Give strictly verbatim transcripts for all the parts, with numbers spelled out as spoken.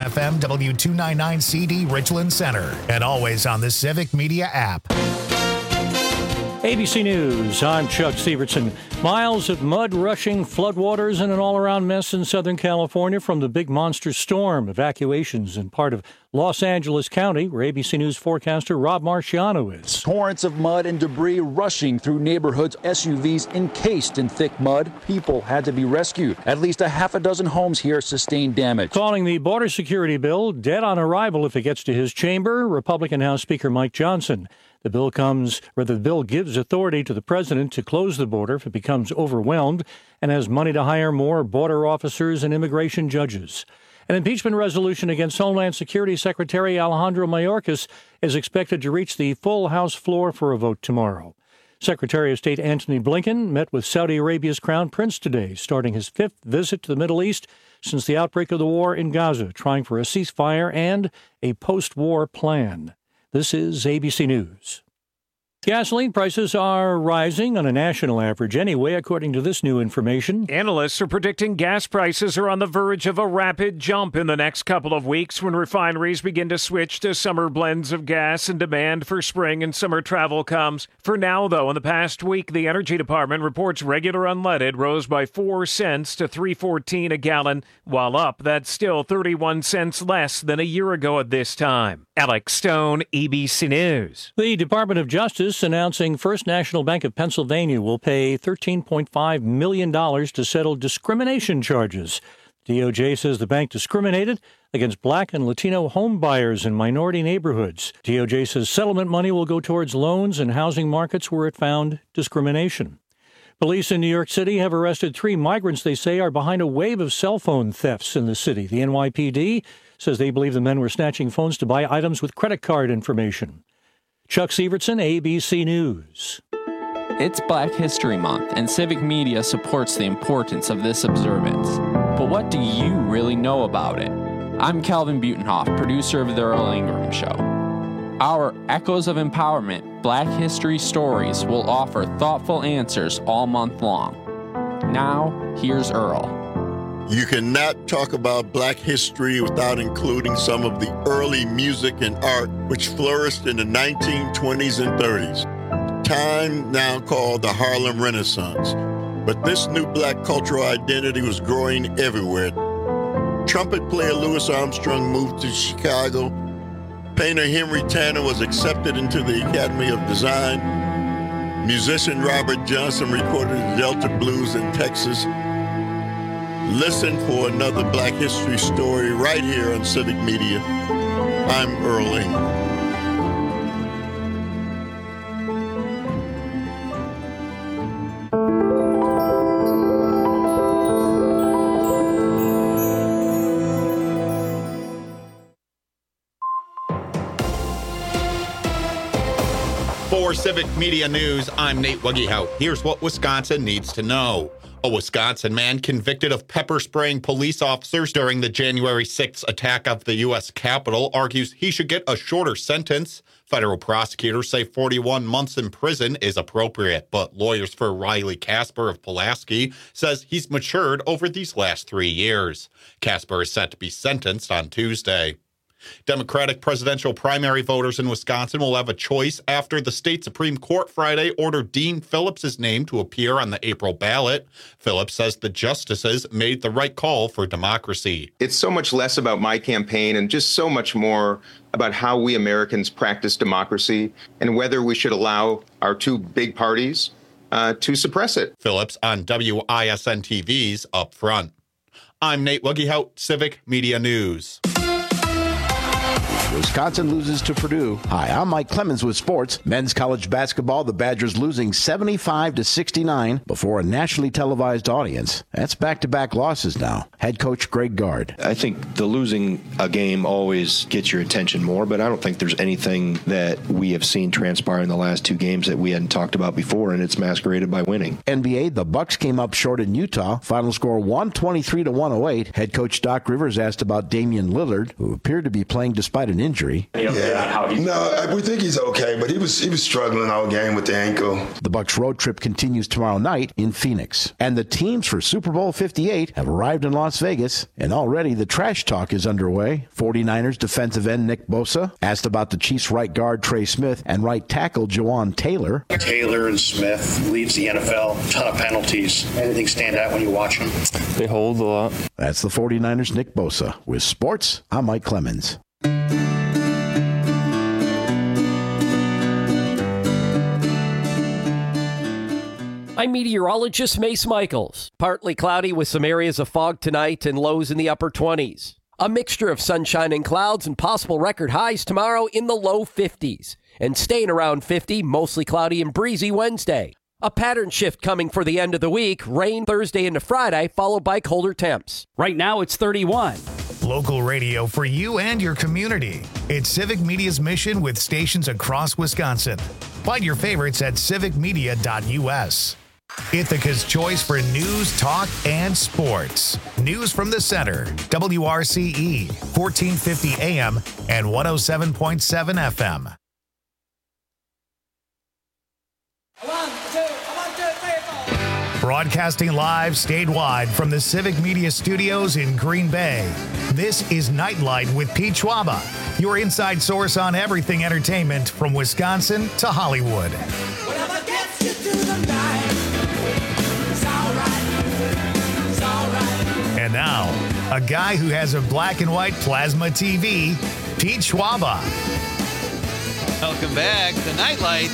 F M W two ninety-nine C D Richland Center, and always on the Civic Media app. A B C News, I'm Chuck Severson. Miles of mud rushing floodwaters and an all-around mess in Southern California from the big monster storm. Evacuations in part of Los Angeles County, where A B C News forecaster Rob Marciano is. Torrents of mud and debris rushing through neighborhoods, S U Vs encased in thick mud. People had to be rescued. At least a half a dozen homes here sustained damage. Calling the border security bill dead on arrival if it gets to his chamber, Republican House Speaker Mike Johnson. The bill comes, or the bill gives authority to the president to close the border if it becomes overwhelmed and has money to hire more border officers and immigration judges. An impeachment resolution against Homeland Security Secretary Alejandro Mayorkas is expected to reach the full House floor for a vote tomorrow. Secretary of State Antony Blinken met with Saudi Arabia's Crown Prince today, starting his fifth visit to the Middle East since the outbreak of the war in Gaza, trying for a ceasefire and a post-war plan. This is A B C News. Gasoline prices are rising on a national average anyway, according to this new information. Analysts are predicting gas prices are on the verge of a rapid jump in the next couple of weeks when refineries begin to switch to summer blends of gas and demand for spring and summer travel comes. For now, though, in the past week, the Energy Department reports regular unleaded rose by four cents to three fourteen a gallon, while up, that's still thirty-one cents less than a year ago at this time. Alex Stone, A B C News. The Department of Justice announcing First National Bank of Pennsylvania will pay thirteen point five million dollars to settle discrimination charges. D O J says the bank discriminated against black and Latino home buyers in minority neighborhoods. D O J says settlement money will go towards loans in housing markets where it found discrimination. Police in New York City have arrested three migrants they say are behind a wave of cell phone thefts in the city. The N Y P D says they believe the men were snatching phones to buy items with credit card information. Chuck Severson, A B C News. It's Black History Month, and Civic Media supports the importance of this observance. But what do you really know about it? I'm Calvin Butenhoff, producer of The Earl Ingram Show. Our Echoes of Empowerment Black History Stories will offer thoughtful answers all month long. Now, here's Earl. You cannot talk about black history without including some of the early music and art which flourished in the nineteen twenties and thirties, time now called the Harlem Renaissance. But this new black cultural identity was growing everywhere. Trumpet player Louis Armstrong moved to Chicago. Painter Henry Tanner was accepted into the Academy of Design. Musician Robert Johnson recorded the Delta Blues in Texas. Listen for another Black History story right here on Civic Media. I'm Earl Ingram. For Civic Media News, I'm Nate Wuggehout. Here's what Wisconsin needs to know. A Wisconsin man convicted of pepper spraying police officers during the January sixth attack of the U S Capitol argues he should get a shorter sentence. Federal prosecutors say forty-one months in prison is appropriate, but lawyers for Riley Casper of Pulaski says he's matured over these last three years. Casper is set to be sentenced on Tuesday. Democratic presidential primary voters in Wisconsin will have a choice after the state Supreme Court Friday ordered Dean Phillips' name to appear on the April ballot. Phillips says the justices made the right call for democracy. It's so much less about my campaign and just so much more about how we Americans practice democracy and whether we should allow our two big parties uh, to suppress it. Phillips on W I S N T V's Up Front. I'm Nate Wuggehout, Civic Media News. Wisconsin loses to Purdue. Hi, I'm Mike Clemens with sports. Men's college basketball, the Badgers losing seventy-five to sixty-nine before a nationally televised audience. That's back-to-back losses now. Head coach Greg Gard. I think the losing a game always gets your attention more, but I don't think there's anything that we have seen transpire in the last two games that we hadn't talked about before, and it's masqueraded by winning. N B A, the Bucks came up short in Utah. Final score one twenty-three to one oh eight. Head coach Doc Rivers asked about Damian Lillard, who appeared to be playing despite an an injury. Yeah. No, we think he's okay, but he was he was struggling all game with the ankle. The Bucs road trip continues tomorrow night in Phoenix. And the teams for Super Bowl fifty-eight have arrived in Las Vegas, and already the trash talk is underway. forty-niners defensive end Nick Bosa asked about the Chiefs right guard Trey Smith and right tackle Jawan Taylor. Taylor and Smith leads the N F L. Ton of penalties. Anything stand out when you watch them? They hold a lot. That's the forty-niners' Nick Bosa. With sports, I'm Mike Clemens. I'm meteorologist Mace Michaels. Partly cloudy with some areas of fog tonight and lows in the upper twenties. A mixture of sunshine and clouds and possible record highs tomorrow in the low fifties. And staying around fifty, mostly cloudy and breezy Wednesday. A pattern shift coming for the end of the week. Rain Thursday into Friday, followed by colder temps. Right now it's thirty-one. Local radio for you and your community. It's Civic Media's mission with stations across Wisconsin. Find your favorites at civic media dot u s. Ithaca's choice for news, talk, and sports. News from the center. W R C E, fourteen fifty A M and one oh seven point seven F M. One, two, one, two, three, four. Broadcasting live statewide from the Civic Media Studios in Green Bay. This is Nightlight with Pete Schwaba, your inside source on everything entertainment from Wisconsin to Hollywood. Whatever gets you through the night. It's all right. It's all right. And now, a guy who has a black and white plasma T V, Pete Schwaba. Welcome back to Nightlight.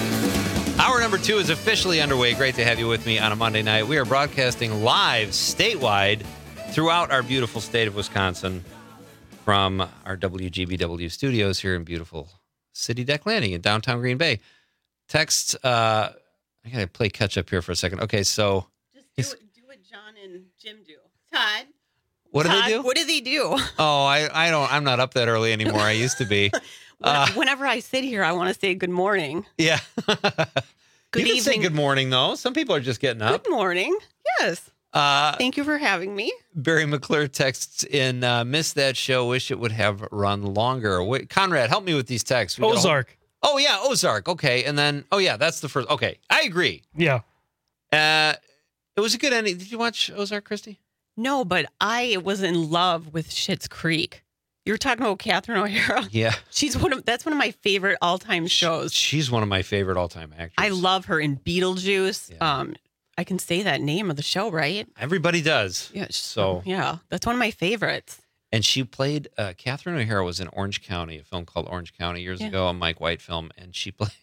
Hour number two is officially underway. Great to have you with me on a Monday night. We are broadcasting live statewide throughout our beautiful state of Wisconsin from our W G B W studios here in beautiful City Deck Landing in downtown Green Bay. Texts, uh, I got to play catch up here for a second. Okay, so. Just do, do what John and Jim do. Todd. What Todd, do they do? What do they do? Oh, I, I don't, I'm not up that early anymore. I used to be. Uh, Whenever I sit here, I want to say good morning. Yeah. Good you can evening. say good morning, though. Some people are just getting up. Good morning. Yes. Uh, Thank you for having me. Barry McClure texts in, uh, missed that show, wish it would have run longer. Wait, Conrad, help me with these texts. We Ozark. Oh, yeah, Ozark. Okay, and then, oh, yeah, that's the first. Okay, I agree. Yeah. Uh, it was a good ending. Did you watch Ozark, Christy? No, but I was in love with Schitt's Creek. You were talking about Catherine O'Hara. Yeah. She's one of that's one of my favorite all-time shows. She's one of my favorite all-time actors. I love her in Beetlejuice. Yeah. Um, I can say that name of the show, right? Everybody does. Yeah. So yeah, that's one of my favorites. And she played uh, Catherine O'Hara was in Orange County, a film called Orange County years yeah. ago, a Mike White film, and she played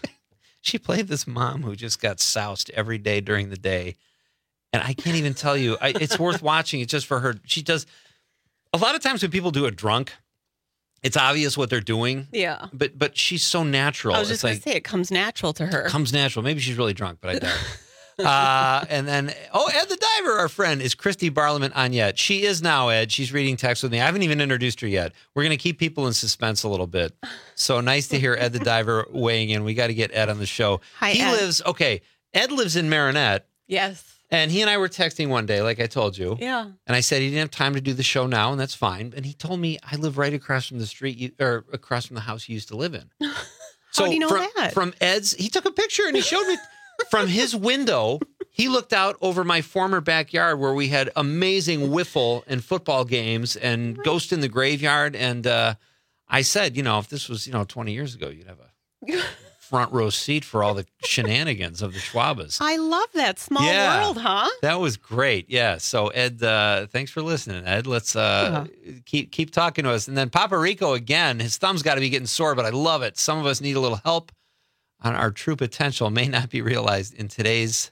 she played this mom who just got soused every day during the day, and I can't even tell you. I, it's worth watching. It's just for her. She does. A lot of times when people do it drunk, it's obvious what they're doing. Yeah. But but she's so natural. I was just it's going like, to say, it comes natural to her. It comes natural. Maybe she's really drunk, but I doubt it. uh, and then, oh, Ed the Diver, our friend, is Christy Barliman on yet? She is now, Ed. She's reading text with me. I haven't even introduced her yet. We're going to keep people in suspense a little bit. So nice to hear Ed the Diver weighing in. We got to get Ed on the show. Hi, he Ed. lives, okay, Ed lives in Marinette. Yes. And he and I were texting one day, like I told you. Yeah. And I said he didn't have time to do the show now, and that's fine. And he told me I live right across from the street, you, or across from the house you used to live in. So How do you know from, that? From Ed's, he took a picture and he showed me from his window. He looked out over my former backyard where we had amazing wiffle and football games and Ghost in the Graveyard. And uh, I said, you know, if this was, you know, twenty years ago, you'd have a front row seat for all the shenanigans of the Schwabas. I love that small Yeah. world, huh? That was great. Yeah. So Ed, uh, thanks for listening, Ed. Let's uh, Yeah. keep keep talking to us. And then Papa Rico again. His thumb's got to be getting sore, but I love it. Some of us need a little help on our true potential. May not be realized in today's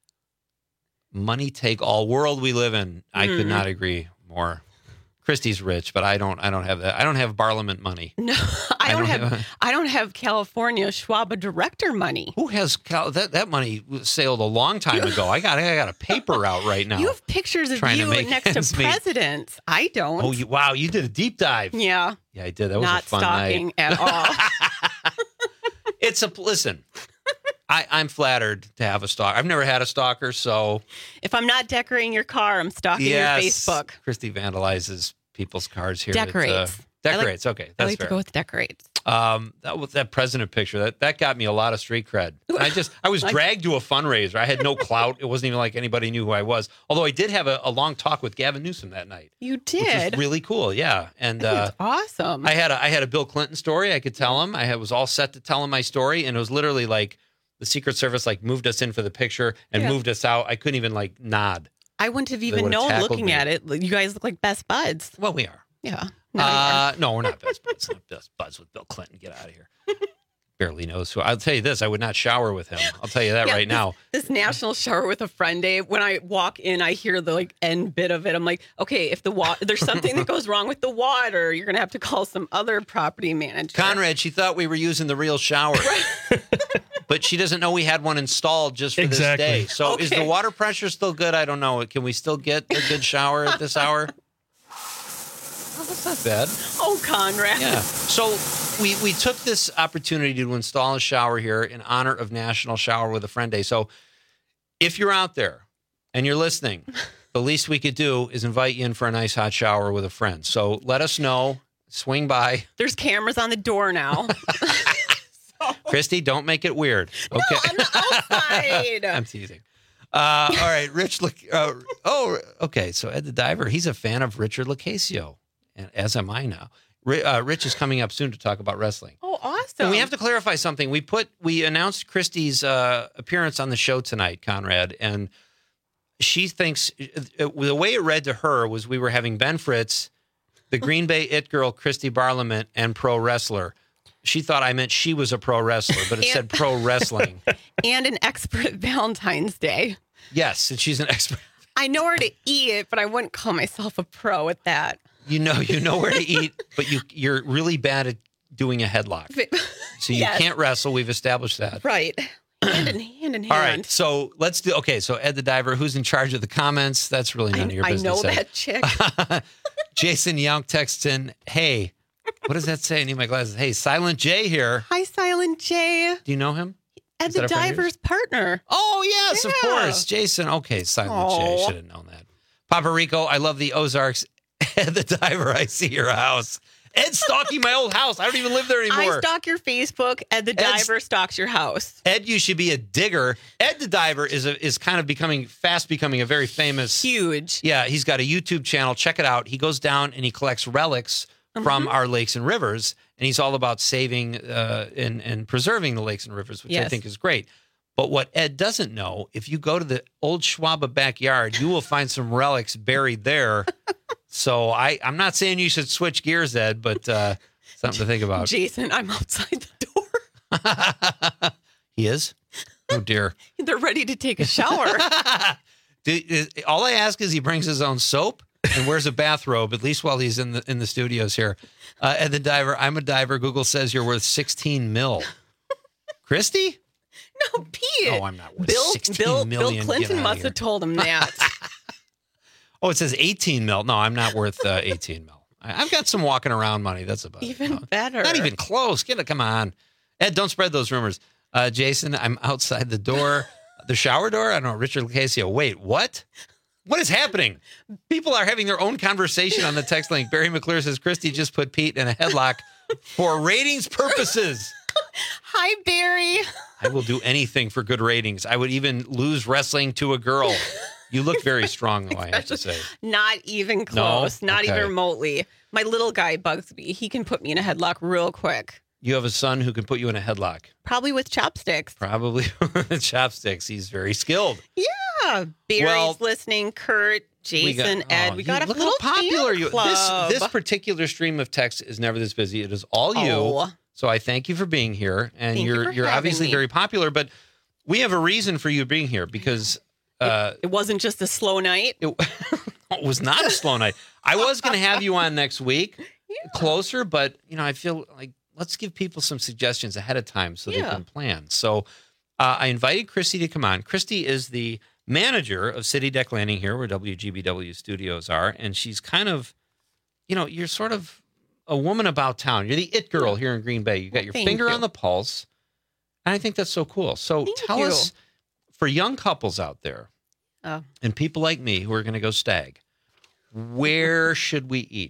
money take all world we live in. I could Mm. not agree more. Christy's rich, but I don't. I don't have that. I don't have Barliament money. No, I, don't, have, I don't have California Schwab director money. Who has Cal, that? That money sailed a long time ago. I got. I got a paper out right now. You have pictures of trying to you make next ends to meet. presidents. I don't. Oh, you, wow! You did a deep dive. Yeah. Yeah, I did. That was Not a fun stalking night. at all. It's a listen. I, I'm flattered to have a stalker. I've never had a stalker, so If I'm not decorating your car, I'm stalking yes, your Facebook. Christy vandalizes people's cars here. Decorates. At, uh, Decorates. like, okay, I that's like fair. to go with decorates. Um, that was that president picture. That that got me a lot of street cred. And I just I was dragged to a fundraiser. I had no clout. It wasn't even like anybody knew who I was. Although I did have a, a long talk with Gavin Newsom that night. You Which did. was really cool. Yeah, and uh, That's awesome. I had a, I had a Bill Clinton story. I could tell him. I had, was all set to tell him my story, and it was literally like the Secret Service like moved us in for the picture and Yeah. moved us out. I couldn't even like nod. I wouldn't have They even would've known tackled looking me. at it. You guys look like best buds. Well, we are. Yeah. No, you are. Uh, no, we're not best buds. Not best buds with Bill Clinton. Get out of here. Barely knows who. I'll tell you this. I would not shower with him. I'll tell you that Yeah, right this, now. This National Shower with a Friend Day, when I walk in, I hear the like end bit of it. I'm like, okay, if the wa- there's something that goes wrong with the water, you're gonna have to call some other property manager. Conrad, she thought we were using the real shower. But she doesn't know we had one installed just for Exactly. this day. So is the Okay. water pressure still good? I don't know. Can we still get a good shower at this hour? Well, that's not bad. Oh, Conrad. Yeah. So we we took this opportunity to install a shower here in honor of National Shower with a Friend Day. So if you're out there and you're listening, the least we could do is invite you in for a nice hot shower with a friend. So let us know. Swing by. There's cameras on the door now. Christy, don't make it weird. Okay. No, I'm outside. I'm teasing. Uh, all right, Rich. Look. Uh, oh, okay. So Ed the Diver, he's a fan of Richard Lucasio, and as am I now. Ri- Uh, Rich is coming up soon to talk about wrestling. Oh, awesome. And we have to clarify something. We put we announced Christy's uh, appearance on the show tonight, Conrad, and she thinks uh, the way it read to her was we were having Ben Fritz, the Green Bay It Girl, Christy Barlament, and pro wrestler. She thought I meant she was a pro wrestler, but it said pro wrestling. And an expert at Valentine's Day. Yes, and she's an expert. I know where to eat, but I wouldn't call myself a pro at that. You know, you know where to eat, but you you're really bad at doing a headlock. So you Yes. can't wrestle. We've established that. Right. Hand in hand in hand. All right, so let's do. Okay, so Ed the Diver, who's in charge of the comments? That's really none of your I business. know Ed. that chick. Jason Young texts in, "Hey, what does that say? I need my glasses. Hey, Silent J here. Hi, Silent J. Do you know him? Ed Is the that a friend of yours? Diver's partner. Oh yes, of Yeah. course, Jason. Okay, Silent J. Aw. Should have known that. Papa Rico, I love the Ozarks. Ed the Diver, I see your house. Ed's stalking my old house. I don't even live there anymore. I stalk your Facebook. Ed the Ed's- Diver stalks your house. Ed, you should be a digger. Ed the Diver is a, is kind of becoming fast becoming a very famous. Huge. Yeah, he's got a YouTube channel. Check it out. He goes down and he collects relics from our lakes and rivers, and he's all about saving uh, and and preserving the lakes and rivers, which I Yes. think is great. But what Ed doesn't know, if you go to the old Schwaba backyard, you will find some relics buried there. So I, I'm not saying you should switch gears, Ed, but uh, something to think about. Jason, I'm outside the door. He is? Oh, dear. They're ready to take a shower. Do, is, all I ask is he brings his own soap and wears a bathrobe, at least while he's in the in the studios here. Uh, Ed the Diver, I'm a diver. Google says you're worth sixteen mil. Christy? No, Pete. No, I'm not worth Bill, sixteen Bill, million. Bill Get Clinton outta must here. have told him that. Oh, it says eighteen mil. No, I'm not worth uh, eighteen mil. I, I've got some walking around money. That's about Even it. No, better. Not even close. Get it. Come on. Ed, don't spread those rumors. Uh, Jason, I'm outside the door. The shower door? I don't know. Richard Lucasio. Wait, what? What is happening? People are having their own conversation on the text link. Barry McClure says, Christy just put Pete in a headlock for ratings purposes. Hi, Barry. I will do anything for good ratings. I would even lose wrestling to a girl. You look very strong, though, I have to say. Not even close. Not Okay. even remotely. My little guy bugs me. He can put me in a headlock real quick. You have a son who can put you in a headlock. Probably with chopsticks. Probably with chopsticks. He's very skilled. Yeah. Barry's Well, listening. Kurt, Jason, got- Ed. oh, We you- got a look little how popular fan you. club. This this particular stream of text is never this busy. It is all you. Oh. So I thank you for being here, and Thank you you're for you're having obviously me. very popular. But we have a reason for you being here because uh, It wasn't just a slow night. it, it was not a slow night. I was going to have you on next week, closer, but you know I feel like let's give people some suggestions ahead of time so they Yeah. can plan. So uh, I invited Christy to come on. Christy is the manager of City Deck Landing here, where W G B W studios are, and she's kind of, you know, you're sort of a woman about town. You're the it girl here in Green Bay. You got your Thank finger you. on the pulse, and I think that's so cool. So Thank tell you. us, for young couples out there Oh. and people like me who are going to go stag, where should we eat?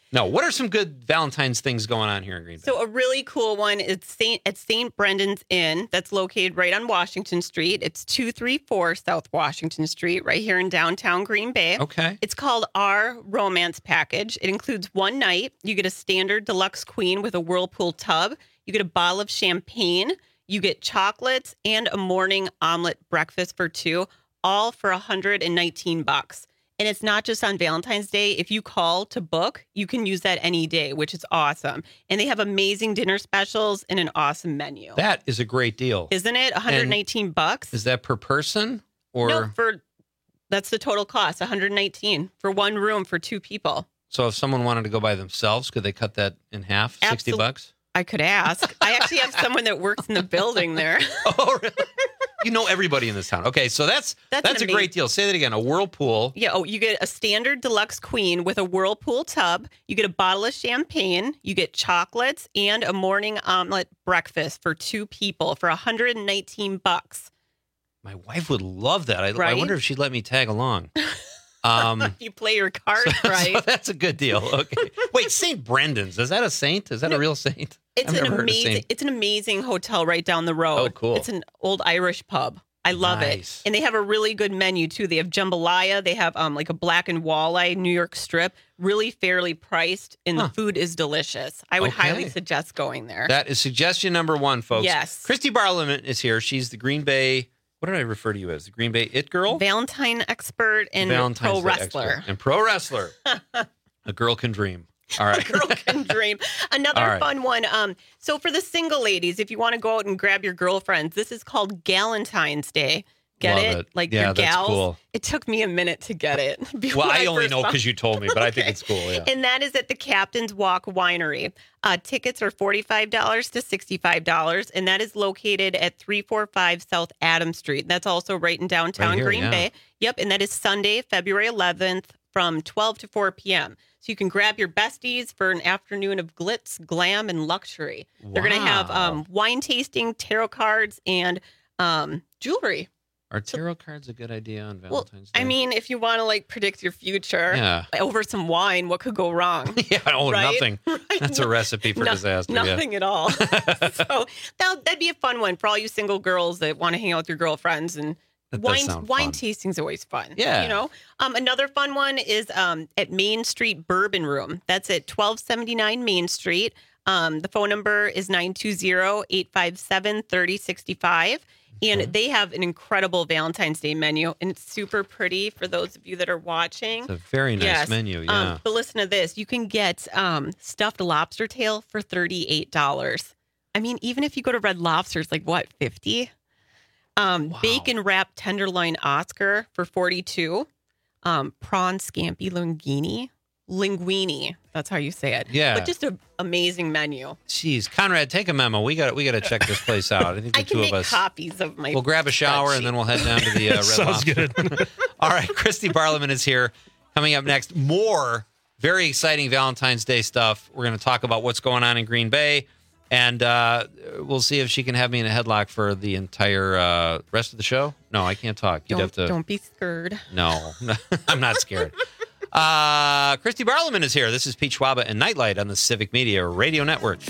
No. What are some good Valentine's things going on here in Green Bay? So a really cool one is Saint at Saint Brendan's Inn. That's located right on Washington Street. It's two thirty-four South Washington Street, right here in downtown Green Bay. Okay. It's called Our Romance Package. It includes one night. You get a standard deluxe queen with a whirlpool tub. You get a bottle of champagne. You get chocolates and a morning omelet breakfast for two, all for one hundred nineteen bucks. And it's not just on Valentine's Day. If you call to book, you can use that any day, which is awesome. And they have amazing dinner specials and an awesome menu. That is a great deal. Isn't it? one hundred nineteen and bucks. Is that per person or No, for that's the total cost, one hundred nineteen for one room for two people. So if someone wanted to go by themselves, could they cut that in half? sixty Absol- bucks? I could ask. I actually have someone that works in the building there. Oh, really? You know everybody in this town. Okay, so that's that's, That's a an great deal. Say that again. A whirlpool. Yeah, oh, you get a standard deluxe queen with a whirlpool tub. You get a bottle of champagne. You get chocolates and a morning omelet breakfast for two people for one hundred nineteen bucks. My wife would love that. I, I Right? wonder if she'd let me tag along. Um, You play your cards right. so that's a good deal. Okay. Wait, Saint Brendan's. Is that a saint? Is that a real saint? It's I've an never heard of amazing saint. it's an amazing hotel right down the road. Oh, cool. It's an old Irish pub. I love Nice. it. And they have a really good menu too. They have jambalaya, they have um like a black and walleye New York strip, really fairly priced, and the food is delicious. I would Okay. highly suggest going there. That is suggestion number one, folks. Yes. Christy Barliman is here. She's the Green Bay. What did I refer to you as? The Green Bay It Girl? Valentine expert and Valentine's pro Day wrestler. expert. And pro wrestler. A girl can dream. All right. Girl can dream. Another All right. fun one. Um, so for the single ladies, if you want to go out and grab your girlfriends, this is called Galentine's Day. Get Love it? it. Like Yeah, your that's gals. cool. It took me a minute to get it. before Well, I only first know found- because you told me, but I think it's cool. Yeah. And that is at the Captain's Walk Winery. Uh, tickets are forty-five dollars to sixty-five dollars, and that is located at three forty-five South Adams Street. That's also right in downtown Right here, Green yeah. Bay. Yep, and that is Sunday, February eleventh from twelve to four p.m. So you can grab your besties for an afternoon of glitz, glam, and luxury. They're going to have Wow. um, wine tasting, tarot cards, and um, jewelry. Are tarot cards a good idea on Well, Valentine's Day? I mean, if you want to like predict your future Yeah. over some wine, what could go wrong? yeah, oh, right? nothing. That's a recipe for No- disaster. yeah. Nothing at all. so that, that'd be a fun one for all you single girls that want to hang out with your girlfriends. And That does wine sound wine fun. tasting's always fun. Yeah. You know, um, another fun one is um, at Main Street Bourbon Room. That's at twelve seventy-nine Main Street. Um, the phone number is nine two zero, eight five seven, three oh six five. And they have an incredible Valentine's Day menu, and it's super pretty for those of you that are watching. It's a very nice Yes. menu. Yeah. Um, but listen to this. You can get um, stuffed lobster tail for thirty-eight dollars. I mean, even if you go to Red Lobster's, like what, fifty? Um, Bacon wrapped tenderloin Oscar for forty-two. Um, prawn scampi linguine. Linguine. That's how you say it. Yeah. But just an amazing menu. Jeez, Conrad, take a memo. We got we got to check this place out. I think the I can two make of us. copies of my. We'll grab a shower and then we'll head down to the uh, Red Sounds Lobster. good. All right, Christy Barliman is here. Coming up next, more very exciting Valentine's Day stuff. We're going to talk about what's going on in Green Bay, and uh, we'll see if she can have me in a headlock for the entire uh, rest of the show. No, I can't talk. You'd Don't, have to. don't be scared. No, I'm not scared. Uh, Christy Barliman is here. This is Pete Schwaba and Nightlight on the Civic Media Radio Network.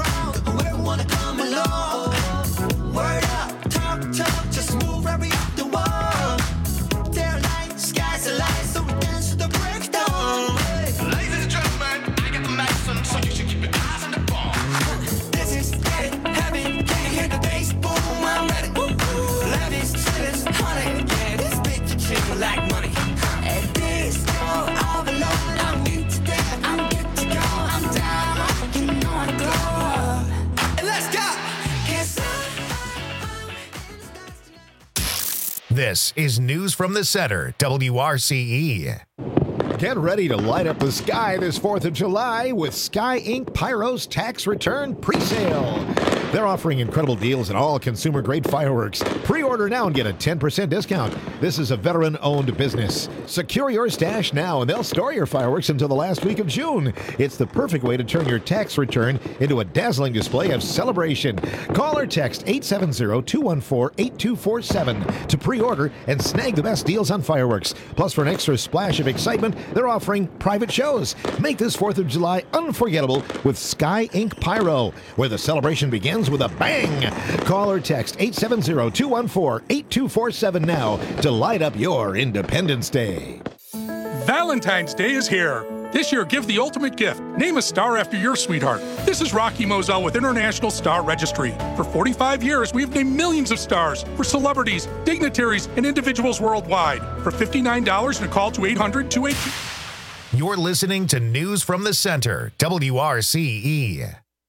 Like money. And this go all alone. I'm new today. I'm good to go. I'm down. You know I'm glow. And let's go. Yes, This is News from the Center, W R C E. Get ready to light up the sky this fourth of July with Sky Incorporated. Pyro's tax return presale. They're offering incredible deals on all consumer-grade fireworks. Pre-order now and get a ten percent discount. This is a veteran-owned business. Secure your stash now, and they'll store your fireworks until the last week of June. It's the perfect way to turn your tax return into a dazzling display of celebration. Call or text eight seven zero, two one four, eight two four seven to pre-order and snag the best deals on fireworks. Plus, for an extra splash of excitement, they're offering private shows. Make this fourth of July unforgettable with Sky Ink Pyro, where the celebration begins with a bang. Call or text eight seven zero, two one four, eight two four seven now to light up your Independence Day. Valentine's Day is here. This year, give the ultimate gift. Name a star after your sweetheart. This is Rocky Moselle with International Star Registry. For forty-five years, we've named millions of stars for celebrities, dignitaries, and individuals worldwide. For fifty-nine dollars and a call to eight hundred, two eight two. You're listening to News from the Center, W R C E.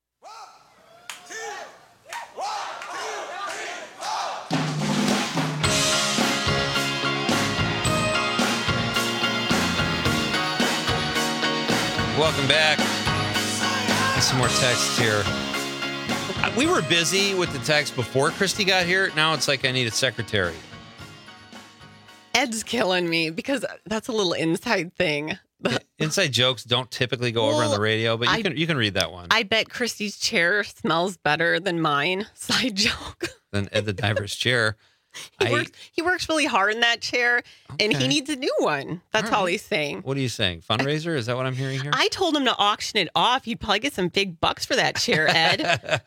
Welcome back. Some more texts here. We were busy with the text before Christy got here. Now it's like I need a secretary. Ed's killing me because that's a little inside thing. Inside jokes don't typically go Well, over on the radio, but you I- can you can read that one. I bet Christy's chair smells better than mine. Side joke. Then Ed the Diver's chair. He I, works he works really hard in that chair and he Okay. needs a new one. That's All all right. he's saying. what are you saying? Fundraiser? Is that what I'm hearing here? I told him to auction it off. You'd probably get some big bucks for that chair, Ed.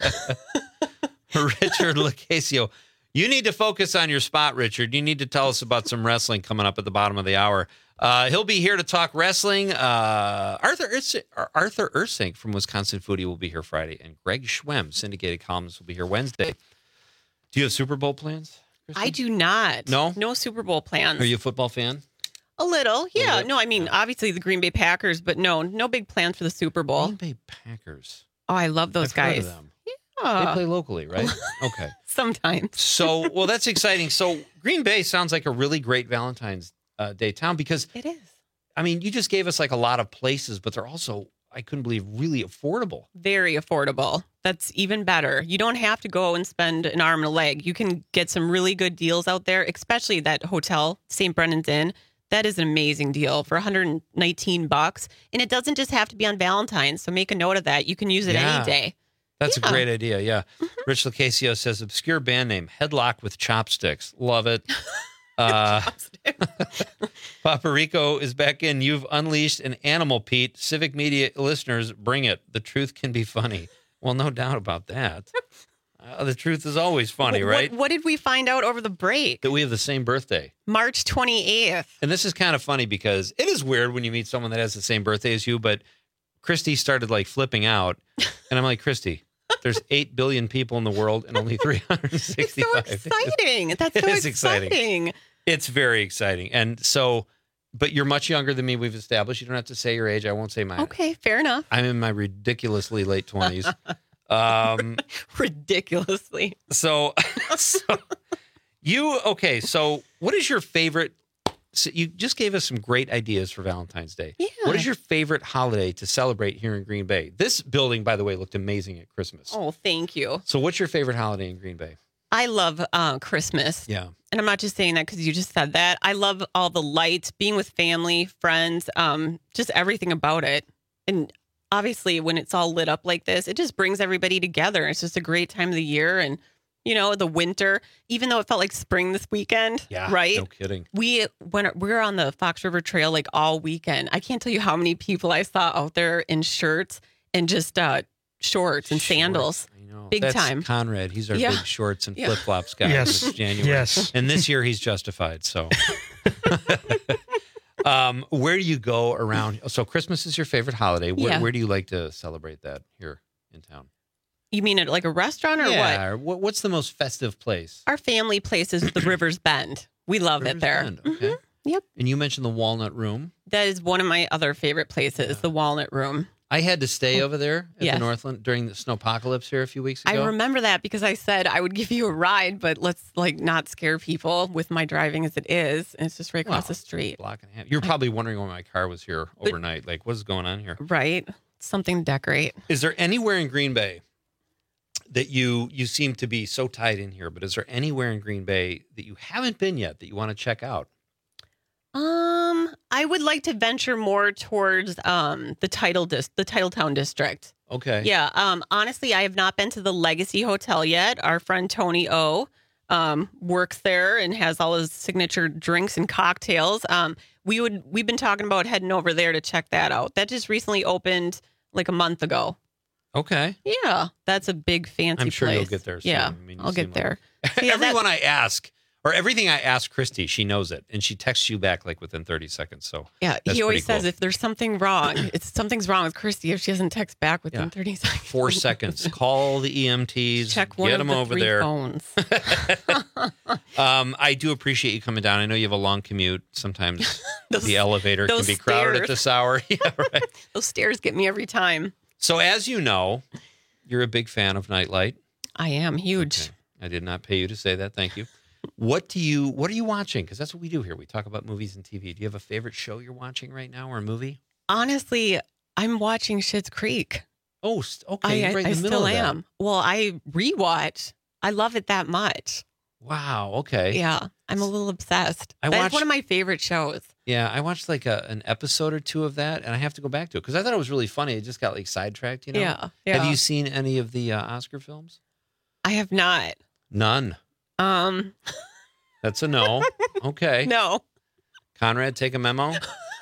Richard Lacasio. You need to focus on your spot, Richard. You need to tell us about some wrestling coming up at the bottom of the hour. Uh, he'll be here to talk wrestling. Uh, Arthur Urs- Arthur Ursink from Wisconsin Foodie will be here Friday, and Greg Schwem, syndicated columnist, will be here Wednesday. Do you have Super Bowl plans? I do not. No? No Super Bowl plans. Are you a football fan? A little. Yeah. bit? No, I mean, obviously the Green Bay Packers, but no, no big plans for the Super Bowl. Green Bay Packers. Oh, I love those I've heard guys. of them. Yeah. They play locally, right? Okay. Sometimes. So, well, that's exciting. So, Green Bay sounds like a really great Valentine's uh, Day town because It is. I mean, you just gave us like a lot of places, but they're also, I couldn't believe, really affordable. Very affordable. That's even better. You don't have to go and spend an arm and a leg. You can get some really good deals out there, especially that hotel, Saint Brennan's Inn. That is an amazing deal for one hundred nineteen bucks. And it doesn't just have to be on Valentine's. So make a note of that. You can use it Yeah. any day. That's Yeah. a great idea. Yeah. Rich Lacasio says, obscure band name, Headlock with Chopsticks. Love it. Uh, Paparico is back in. You've unleashed an animal, Pete. Civic Media listeners, bring it. The truth can be funny. Well, no doubt about that. Uh, the truth is always funny, What- right? What, what did we find out over the break? That we have the same birthday. March twenty-eighth. And this is kind of funny because it is weird when you meet someone that has the same birthday as you, but Christy started like flipping out. And I'm like, Christy, there's eight billion people in the world and only three hundred sixty-five. It's so exciting. That's It so is exciting. exciting. It's very exciting. And so, but you're much younger than me. We've established. You don't have to say your age. I won't say mine. Okay, fair enough. I'm in my ridiculously late twenties. Um, Ridiculously. so, so you, okay. So what is your favorite? So you just gave us some great ideas for Valentine's Day. Yeah. What is your favorite holiday to celebrate here in Green Bay? This building, by the way, looked amazing at Christmas. Oh, thank you. So what's your favorite holiday in Green Bay? I love uh, Christmas. Yeah. And I'm not just saying that because you just said that. I love all the lights, being with family, friends, um, just everything about it. And obviously, when it's all lit up like this, it just brings everybody together. It's just a great time of the year. And, you know, the winter, even though it felt like spring this weekend, Yeah. right? No kidding. We when we were on the Fox River Trail like all weekend. I can't tell you how many people I saw out there in shirts and just uh, shorts and sandals. I know. Big That's time. Conrad. He's our Yeah. big shorts and Yeah. flip flops guy. Yes. It's January. Yes. And this year he's justified. So, um, where do you go around? So Christmas is your favorite holiday. Where, Yeah. where do you like to celebrate that here in town? You mean at like a restaurant or what? yeah. Or what, what's the most festive place? Our family place is the Rivers Bend. We love Rivers it there. Bend, Okay. Yep. And you mentioned the Walnut Room. That is one of my other favorite places, the Walnut Room. I had to stay over there at Yes. the Northland during the snowpocalypse here a few weeks I ago. remember that because I said I would give you a ride, but let's like not scare people with my driving as it is. And it's just right across Well, the street. Block and a half. You're probably wondering why my car was here overnight. Like, what's going on here? Right. Something to decorate. Is there anywhere in Green Bay that you you seem to be so tied in here, but is there anywhere in Green Bay that you haven't been yet that you want to check out? Um, I would like to venture more towards um the title dis- the Titletown district. Okay. Yeah. Um, honestly, I have not been to the Legacy Hotel yet. Our friend Tony O um, works there and has all his signature drinks and cocktails. Um, we would we've been talking about heading over there to check that out. That just recently opened like a month ago. Okay. Yeah, that's a big fancy I'm sure place. you'll get there soon. Yeah, I mean, you I'll seem get there. like- Yeah, Everyone that- I ask, or everything I ask Christy, she knows it, and she texts you back like within thirty seconds. So Yeah, that's he always pretty says cool. if there's something wrong, it's something's wrong with Christy if she doesn't text back within Yeah. thirty seconds. Four seconds. Call the E M Ts. Check one get of them the over three there. phones. um, I do appreciate you coming down. I know you have a long commute. Sometimes Those- the elevator can those be crowded at stairs. this hour. Yeah, right. Those stairs get me every time. So as you know, you're a big fan of Nightlight. I am huge. Okay. I did not pay you to say that. Thank you. What do you What are you watching? Because that's what we do here. We talk about movies and T V. Do you have a favorite show you're watching right now, or a movie? Honestly, I'm watching Schitt's Creek. Oh, st- okay. I, you're right in I the middle still of that. am. Well, I rewatch. I love it that much. Wow. Okay. Yeah, I'm a little obsessed. I That's watched- one of my favorite shows. Yeah, I watched like a, an episode or two of that, and I have to go back to it because I thought it was really funny. It just got like sidetracked, you know. Yeah, yeah. Have you seen any of the uh, Oscar films? I have not. None. Um, That's a no. Okay. no. Conrad, take a memo.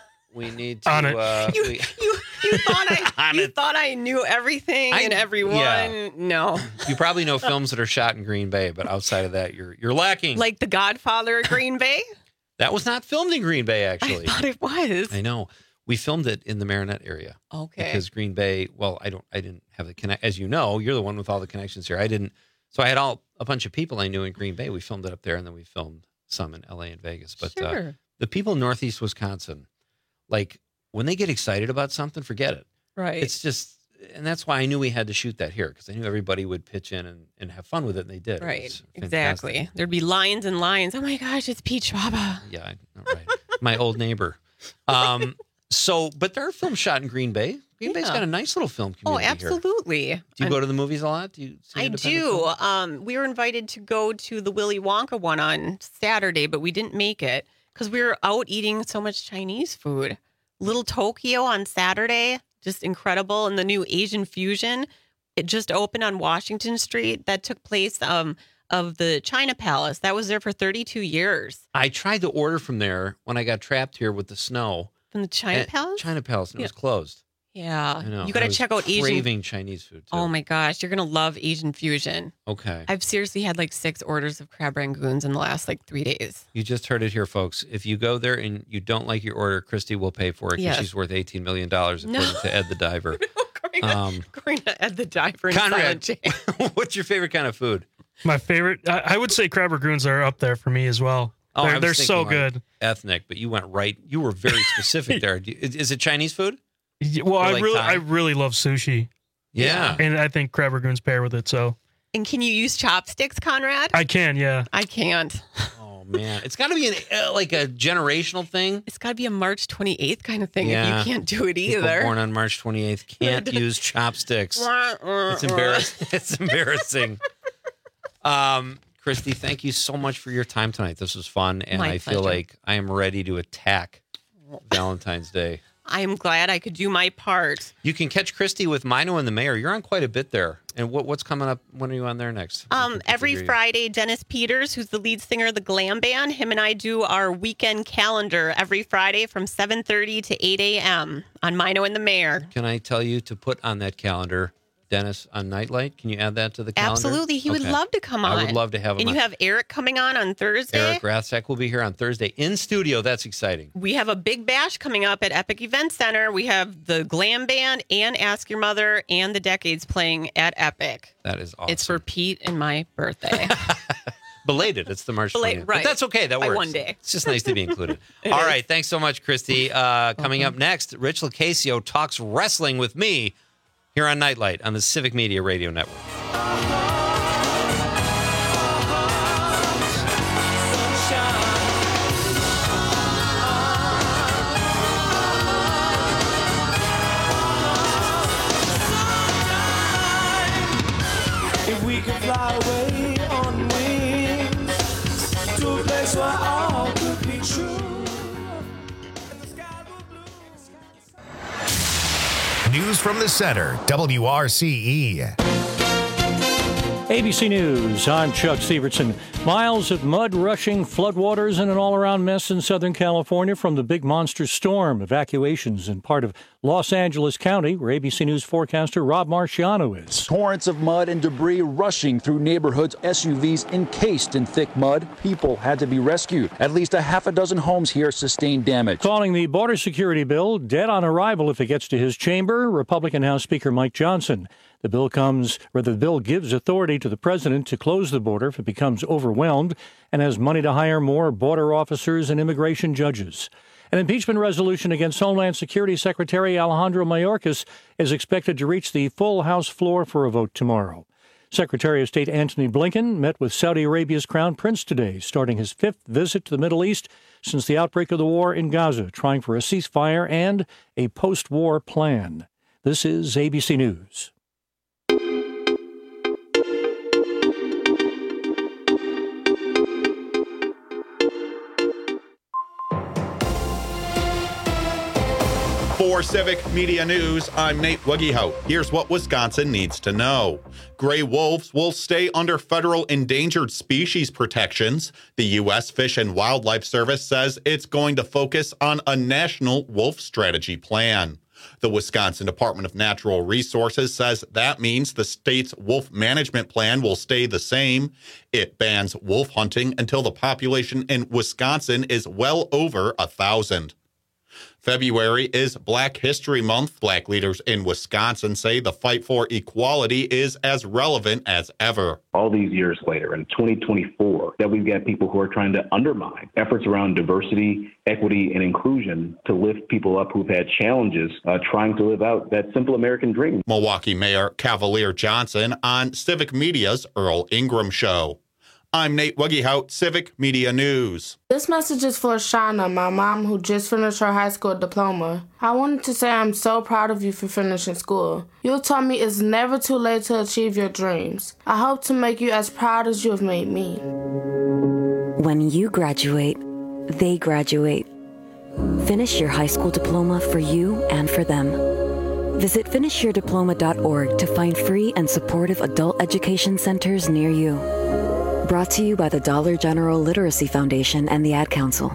We need to. On it. Uh, You, we- you, you thought I On you it. thought I knew everything I- and everyone. yeah. No, you probably know films that are shot in Green Bay, but outside of that, you're you're lacking. like The Godfather of Green Bay. That was not filmed in Green Bay, actually. I thought it was. I know. We filmed it in the Marinette area. Okay. Because Green Bay, well, I don't, I didn't have the connect. As you know, you're the one with all the connections here. I didn't. So I had all a bunch of people I knew in Green Bay. We filmed it up there, and then we filmed some in L A and Vegas. But uh, Sure. the people in Northeast Wisconsin, like when they get excited about something, forget it. Right. It's just, and that's why I knew we had to shoot that here because I knew everybody would pitch in and, and have fun with it, and they did. It Right. was Exactly. fantastic. There'd be lines and lines. Oh my gosh, it's Pete Schwaba. Yeah, I- right. My old neighbor. Um, so, but there are films shot in Green Bay. Green Bay's Yeah. got a nice little film Oh, community here. absolutely. Do you I'm- go to the movies a lot? Do you? See I independent do. films? Um, we were invited to go to the Willy Wonka one on Saturday, but we didn't make it because we were out eating so much Chinese food. Little Tokyo on Saturday, just incredible. And the new Asian Fusion, it just opened on Washington Street. That took place um, of the China Palace. That was there for thirty-two years. I tried to order from there when I got trapped here with the snow. From the China And- Palace? China Palace, and it Yeah. was closed. Yeah. I know. You got to I was check out Asian. Craving Chinese food too. Oh my gosh, you're going to love Asian Fusion. Okay. I've seriously had like six orders of crab rangoons in the last like three days. You just heard it here, folks. If you go there and you don't like your order, Christy will pay for it because Yes. she's worth eighteen million dollars, according No. to Ed the Diver. Going to, Um, going to Ed the Diver and Conrad, Silent J. what's your favorite kind of food? My favorite, I, I would say crab rangoons are up there for me as well. Oh, I they're was they're so thinking, like, good. Ethnic, but you went right. You were very specific there. Do you- Is, is it Chinese food? Yeah, Well, Or I like really, Thai? I really love sushi, Yeah. and I think crab rangoons pair with it. So And can you use chopsticks, Conrad? I can, yeah. I can't. Oh man, it's got to be an uh, like a generational thing. It's got to be a March twenty-eighth kind of thing Yeah. if you can't do it People either. born on March twenty-eighth can't use chopsticks. It's embarrassing. It's embarrassing. Um, Christy, thank you so much for your time tonight. This was fun, and My I feel pleasure. like I am ready to attack Valentine's Day. I'm glad I could do my part. You can catch Christy with Mino and the Mayor. You're on quite a bit there. And what, what's coming up? When are you on there next? Um, every hear you. Friday, Dennis Peters, who's the lead singer of the Glam Band, him and I do our weekend calendar every Friday from seven thirty to eight a.m. on Mino and the Mayor. Can I tell you to put on that calendar, Dennis, on Nightlight? Can you add that to the calendar? Absolutely. He would Okay. love to come on. I would love to have him And you on. have Eric coming on on Thursday. Eric Rathsack will be here on Thursday in studio. That's exciting. We have a big bash coming up at Epic Event Center. We have the Glam Band and Ask Your Mother and the Decades playing at Epic. That is awesome. It's for Pete and my birthday. Belated. It's the March Belated, twentieth. But right. that's okay. That By works. one day. It's just nice to be included. It All is. right. Thanks so much, Christy. Uh, coming up next, Rich Lucasio talks wrestling with me here on Nightlight on the Civic Media Radio Network. If we could fly away on wings to a place where all could be true. News from the center, W R C E. A B C News, I'm Chuck Severson. Miles of mud rushing floodwaters and an all-around mess in Southern California from the big monster storm. Evacuations in part of Los Angeles County, where A B C News forecaster Rob Marciano is. Torrents of mud and debris rushing through neighborhoods, S U Vs encased in thick mud. People had to be rescued. At least a half a dozen homes here sustained damage. Calling the border security bill dead on arrival if it gets to his chamber, Republican House Speaker Mike Johnson. The bill comes, or the bill gives authority to the president to close the border if it becomes overwhelmed and has money to hire more border officers and immigration judges. An impeachment resolution against Homeland Security Secretary Alejandro Mayorkas is expected to reach the full House floor for a vote tomorrow. Secretary of State Antony Blinken met with Saudi Arabia's Crown Prince today, starting his fifth visit to the Middle East since the outbreak of the war in Gaza, trying for a ceasefire and a post-war plan. This is A B C News. For Civic Media News, I'm Nate Wuggyhout. Here's what Wisconsin needs to know. Gray wolves will stay under federal endangered species protections. The U S Fish and Wildlife Service says it's going to focus on a national wolf strategy plan. The Wisconsin Department of Natural Resources says that means the state's wolf management plan will stay the same. It bans wolf hunting until the population in Wisconsin is well over a thousand. February is Black History Month. Black leaders in Wisconsin say the fight for equality is as relevant as ever. All these years later, in twenty twenty-four, that we've got people who are trying to undermine efforts around diversity, equity, and inclusion to lift people up who've had challenges uh, trying to live out that simple American dream. Milwaukee Mayor Cavalier Johnson on Civic Media's Earl Ingram Show. I'm Nate Wuggyhout, Civic Media News. This message is for Shauna, my mom, who just finished her high school diploma. I wanted to say I'm so proud of you for finishing school. You taught me it's never too late to achieve your dreams. I hope to make you as proud as you have made me. When you graduate, they graduate. Finish your high school diploma for you and for them. Visit finish your diploma dot org to find free and supportive adult education centers near you. Brought to you by the Dollar General Literacy Foundation and the Ad Council.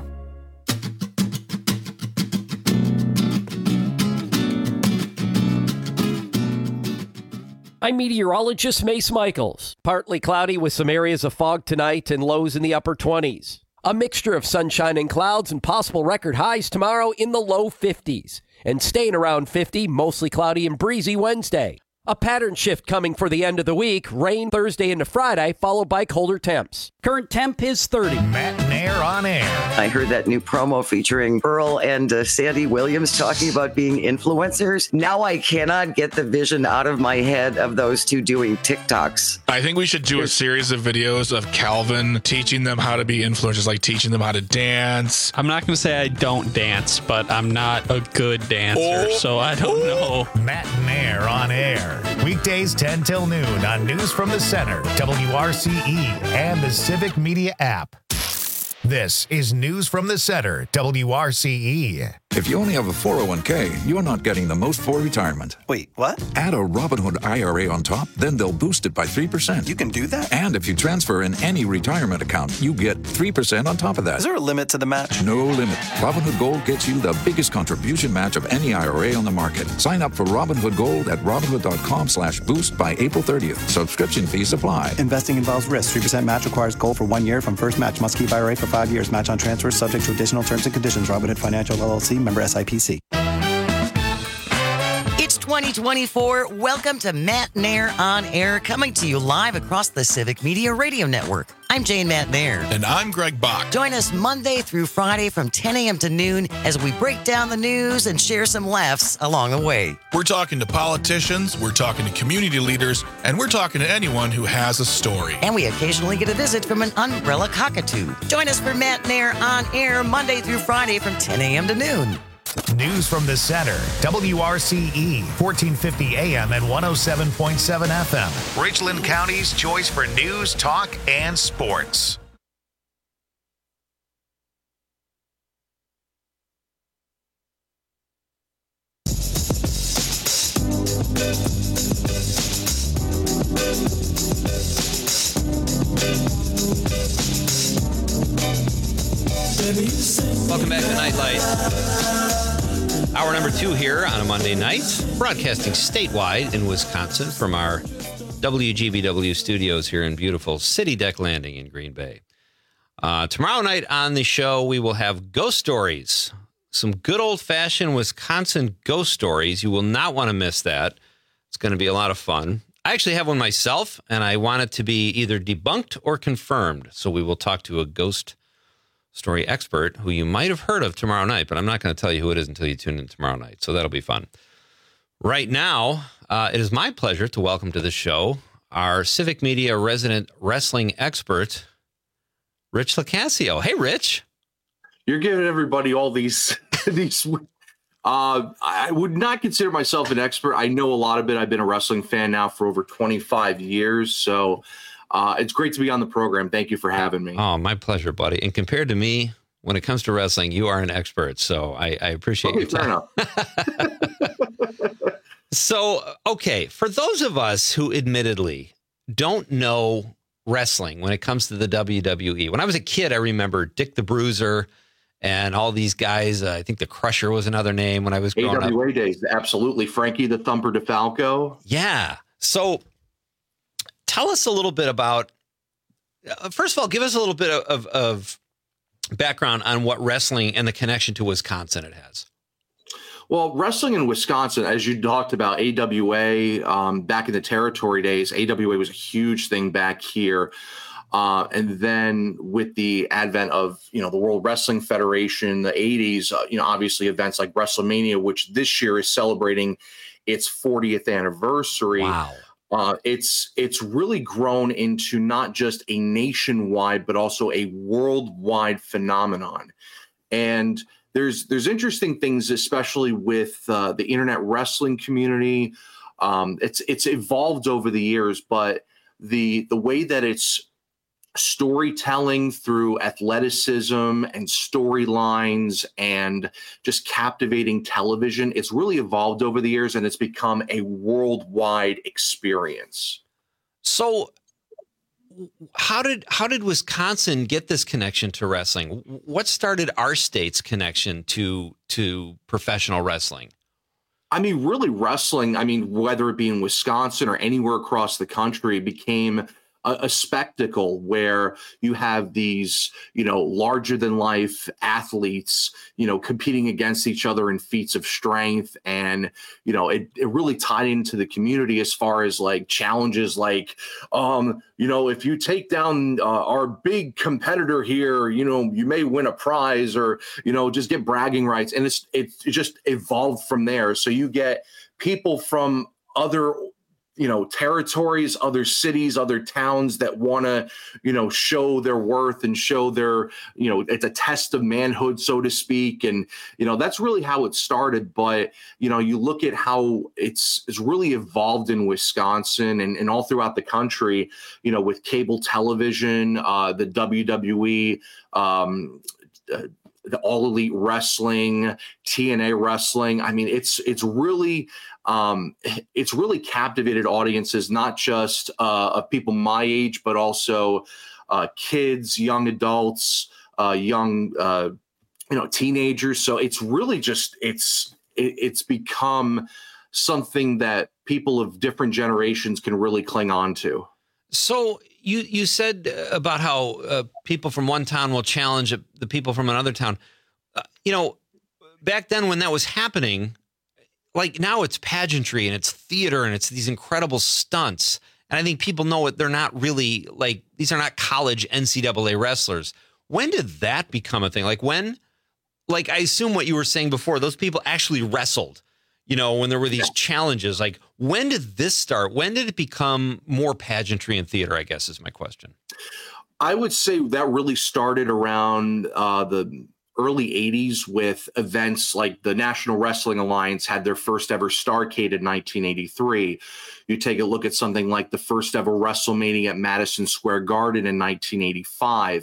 I'm meteorologist Mace Michaels. Partly cloudy with some areas of fog tonight and lows in the upper twenties. A mixture of sunshine and clouds and possible record highs tomorrow in the low fifties. And staying around fifty, mostly cloudy and breezy Wednesday. A pattern shift coming for the end of the week. Rain Thursday into Friday, followed by colder temps. Current temp is thirty. Matt Nair on air. I heard that new promo featuring Earl and uh, Sandy Williams talking about being influencers. Now I cannot get the vision out of my head of those two doing TikToks. I think we should do a series of videos of Calvin teaching them how to be influencers, like teaching them how to dance. I'm not going to say I don't dance, but I'm not a good dancer, oh. so I don't know. Matt Nair on air. Weekdays ten till noon on News from the Center, W R C E, and the Civic Media app. This is News from the Center, W R C E. If you only have a four oh one k, you're not getting the most for retirement. Wait, what? Add a Robinhood I R A on top, then they'll boost it by three percent. You can do that? And if you transfer in any retirement account, you get three percent on top of that. Is there a limit to the match? No limit. Robinhood Gold gets you the biggest contribution match of any I R A on the market. Sign up for Robinhood Gold at Robinhood.com slash boost by April thirtieth. Subscription fees apply. Investing involves risk. three percent match requires gold for one year from first match. Must keep I R A for five years. Match on transfers subject to additional terms and conditions. Robinhood Financial L L C, member S I P C. It's twenty twenty-four. Welcome to Matt Nair on Air, coming to you live across the Civic Media Radio Network. I'm Jane Matt Nair. And I'm Greg Bach. Join us Monday through Friday from ten a.m. to noon as we break down the news and share some laughs along the way. We're talking to politicians, we're talking to community leaders, and we're talking to anyone who has a story. And we occasionally get a visit from an umbrella cockatoo. Join us for Matt Nair on Air Monday through Friday from ten a.m. to noon. News from the Center, W R C E, fourteen fifty A M and one oh seven point seven F M. Richland County's choice for news, talk, and sports. Welcome back to Nightlight. Hour number two here on a Monday night, broadcasting statewide in Wisconsin from our W G B W studios here in beautiful City Deck Landing in Green Bay. Uh, tomorrow night on the show, we will have ghost stories. Some good old-fashioned Wisconsin ghost stories. You will not want to miss that. It's going to be a lot of fun. I actually have one myself, and I want it to be either debunked or confirmed. So we will talk to a ghost story expert who you might have heard of tomorrow night, but I'm not going to tell you who it is until you tune in tomorrow night. So that'll be fun. Right now, uh, it is my pleasure to welcome to the show our Civic Media resident wrestling expert, Rich Locascio. Hey, Rich. You're giving everybody all these these. Uh, I would not consider myself an expert. I know a lot of it. I've been a wrestling fan now for over twenty-five years, so uh, it's great to be on the program. Thank you for having me. Oh, my pleasure, buddy. And compared to me, when it comes to wrestling, you are an expert, so I, I appreciate your time. So, okay, for those of us who admittedly don't know wrestling when it comes to the W W E, when I was a kid, I remember Dick the Bruiser and all these guys. Uh, I think the Crusher was another name when I was growing up. A W A days, absolutely. Frankie the Thumper DeFalco. Yeah. So tell us a little bit about, uh, first of all, give us a little bit of, of background on what wrestling and the connection to Wisconsin it has. Well, wrestling in Wisconsin, as you talked about, A W A, um, back in the territory days, A W A was a huge thing back here. Uh, and then with the advent of, you know, the World Wrestling Federation, the eighties, uh, you know, obviously events like WrestleMania, which this year is celebrating its fortieth anniversary. Wow. Uh, it's it's really grown into not just a nationwide, but also a worldwide phenomenon. And There's there's interesting things, especially with uh, the internet wrestling community. Um, it's it's evolved over the years, but the the way that it's storytelling through athleticism and storylines and just captivating television, it's really evolved over the years, and it's become a worldwide experience. So How did how did Wisconsin get this connection to wrestling? What started our state's connection to to professional wrestling? I mean, really wrestling, I mean, whether it be in Wisconsin or anywhere across the country, became a, a spectacle where you have these, you know, larger than life athletes, you know, competing against each other in feats of strength. And, you know, it, it really tied into the community as far as like challenges like, um, you know, if you take down uh, our big competitor here, you know, you may win a prize or, you know, just get bragging rights. And it's, it, it just evolved from there. So you get people from other, you know, territories, other cities, other towns that want to, you know, show their worth and show their, you know, it's a test of manhood, so to speak. And, you know, that's really how it started. But, you know, you look at how it's, it's really evolved in Wisconsin and, and all throughout the country, you know, with cable television, uh, the W W E, um, uh, the All Elite Wrestling, T N A Wrestling. I mean, it's it's really um, it's really captivated audiences, not just uh, of people my age, but also uh, kids, young adults, uh, young uh, you know teenagers. So it's really just it's it, it's become something that people of different generations can really cling on to. So you you said about how uh, people from one town will challenge the people from another town. Uh, you know, back then when that was happening, like now it's pageantry and it's theater and it's these incredible stunts. And I think people know it. They're not really like, these are not college N C double A wrestlers. When did that become a thing? Like when, like I assume what you were saying before, those people actually wrestled. You know, when there were these challenges, like when did this start? When did it become more pageantry and theater, I guess is my question. I would say that really started around uh, the early eighties with events like the National Wrestling Alliance had their first ever Starrcade in nineteen eighty-three. You take a look at something like the first ever WrestleMania at Madison Square Garden in nineteen eighty-five.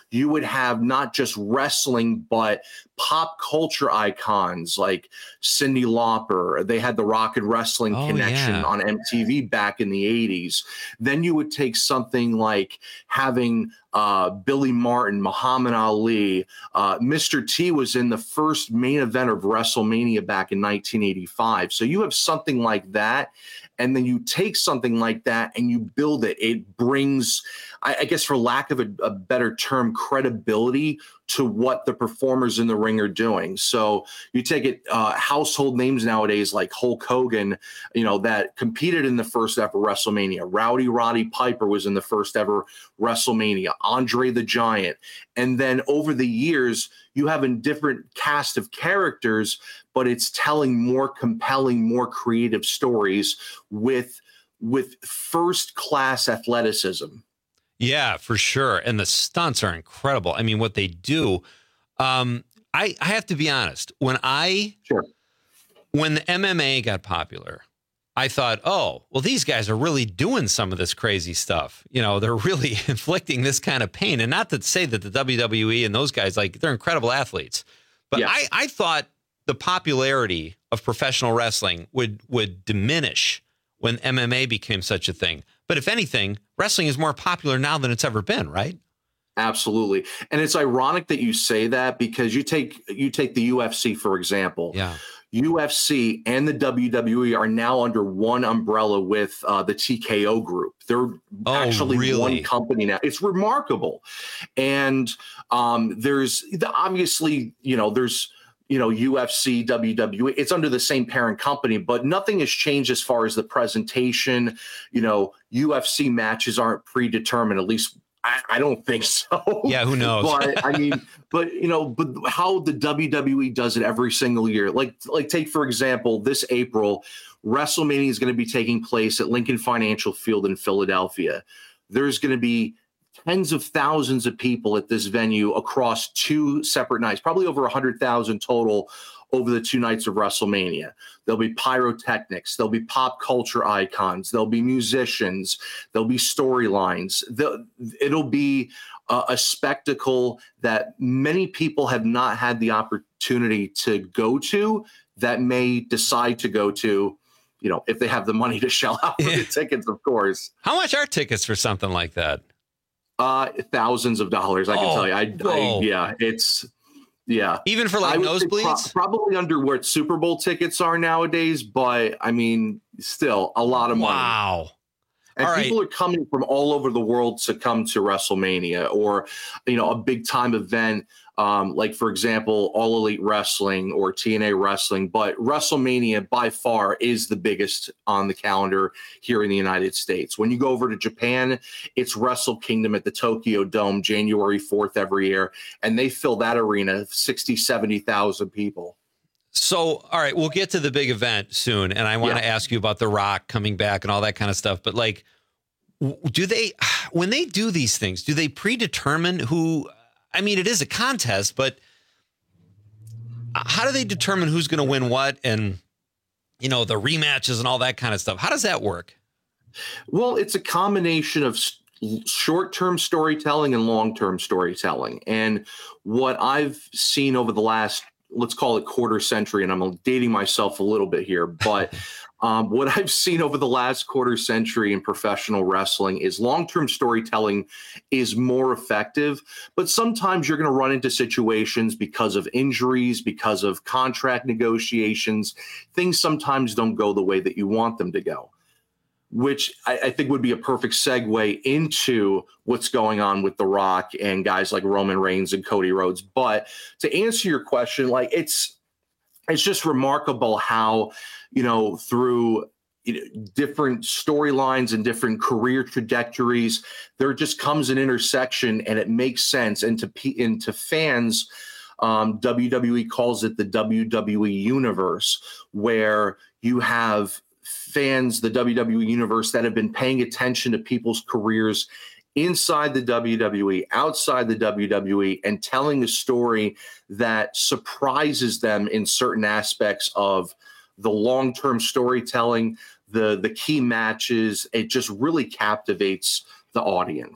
you would have not just wrestling, but pop culture icons like Cyndi Lauper. They had the Rock and Wrestling Oh, Connection yeah. on M T V back in the eighties. Then you would take something like having uh, Billy Martin, Muhammad Ali. Uh, Mister T was in the first main event of WrestleMania back in nineteen eighty-five. So you have something like that, and then you take something like that and you build it. It brings, I, I guess, for lack of a, a better term, credibility to what the performers in the ring are doing. So you take it, uh, household names nowadays like Hulk Hogan, you know, that competed in the first ever WrestleMania. Rowdy Roddy Piper was in the first ever WrestleMania. Andre the Giant. And then over the years, you have a different cast of characters, but it's telling more compelling, more creative stories with, with first-class athleticism. Yeah, for sure. And the stunts are incredible. I mean, what they do. Um, I, I have to be honest. When I sure. when the M M A got popular, I thought, oh, well, these guys are really doing some of this crazy stuff. You know, they're really inflicting this kind of pain. And not to say that the W W E and those guys, like, they're incredible athletes. But Yes. I, I thought the popularity of professional wrestling would would diminish when M M A became such a thing. But if anything, wrestling is more popular now than it's ever been, right? Absolutely. And it's ironic that you say that, because you take you take the U F C, for example. Yeah. U F C and the W W E are now under one umbrella with uh, the T K O group. They're Oh, actually really? one company now. It's remarkable. And um, there's the, obviously, you know, there's, you know, U F C, W W E, it's under the same parent company, but nothing has changed as far as the presentation. You know, U F C matches aren't predetermined, at least I, I don't think so. Yeah, who knows? But I mean, but you know, but how the W W E does it every single year. Like, like take, for example, this April, WrestleMania is going to be taking place at Lincoln Financial Field in Philadelphia. There's going to be tens of thousands of people at this venue across two separate nights, probably over one hundred thousand total over the two nights of WrestleMania. There'll be pyrotechnics. There'll be pop culture icons. There'll be musicians. There'll be storylines. It'll be a, a spectacle that many people have not had the opportunity to go to, that may decide to go to, you know, if they have the money to shell out for the tickets, of course. How much are tickets for something like that? Uh, thousands of dollars, I can Oh, tell you. I, I, yeah, it's, yeah. Even for like I would say nosebleeds? pro- probably under where Super Bowl tickets are nowadays, but I mean, still a lot of money. Wow. And All right. people are coming from all over the world to come to WrestleMania, or, you know, a big time event, um, like, for example, All Elite Wrestling or T N A Wrestling. But WrestleMania by far is the biggest on the calendar here in the United States. When you go over to Japan, it's Wrestle Kingdom at the Tokyo Dome, January fourth every year. And they fill that arena, sixty, seventy thousand people. So, all right, we'll get to the big event soon, and I want to Yeah. ask you about The Rock coming back and all that kind of stuff. But like, w- do they, when they do these things, do they predetermine who? I mean, it is a contest, but how do they determine who's going to win what, and you know, the rematches and all that kind of stuff? How does that work? Well, it's a combination of s- short-term storytelling and long-term storytelling. And what I've seen over the last, let's call it quarter century, and I'm dating myself a little bit here, but um, what I've seen over the last quarter century in professional wrestling is long-term storytelling is more effective, but sometimes you're going to run into situations because of injuries, because of contract negotiations. Things sometimes don't go the way that you want them to go, which I, I think would be a perfect segue into what's going on with The Rock and guys like Roman Reigns and Cody Rhodes. But to answer your question, like it's it's just remarkable how, you know, through you know, different storylines and different career trajectories, there just comes an intersection and it makes sense. And to pe- and to fans, um, W W E calls it the W W E universe, where you have fans, the W W E universe, that have been paying attention to people's careers inside the W W E, outside the W W E, and telling a story that surprises them in certain aspects of the long-term storytelling, the the key matches. It just really captivates the audience.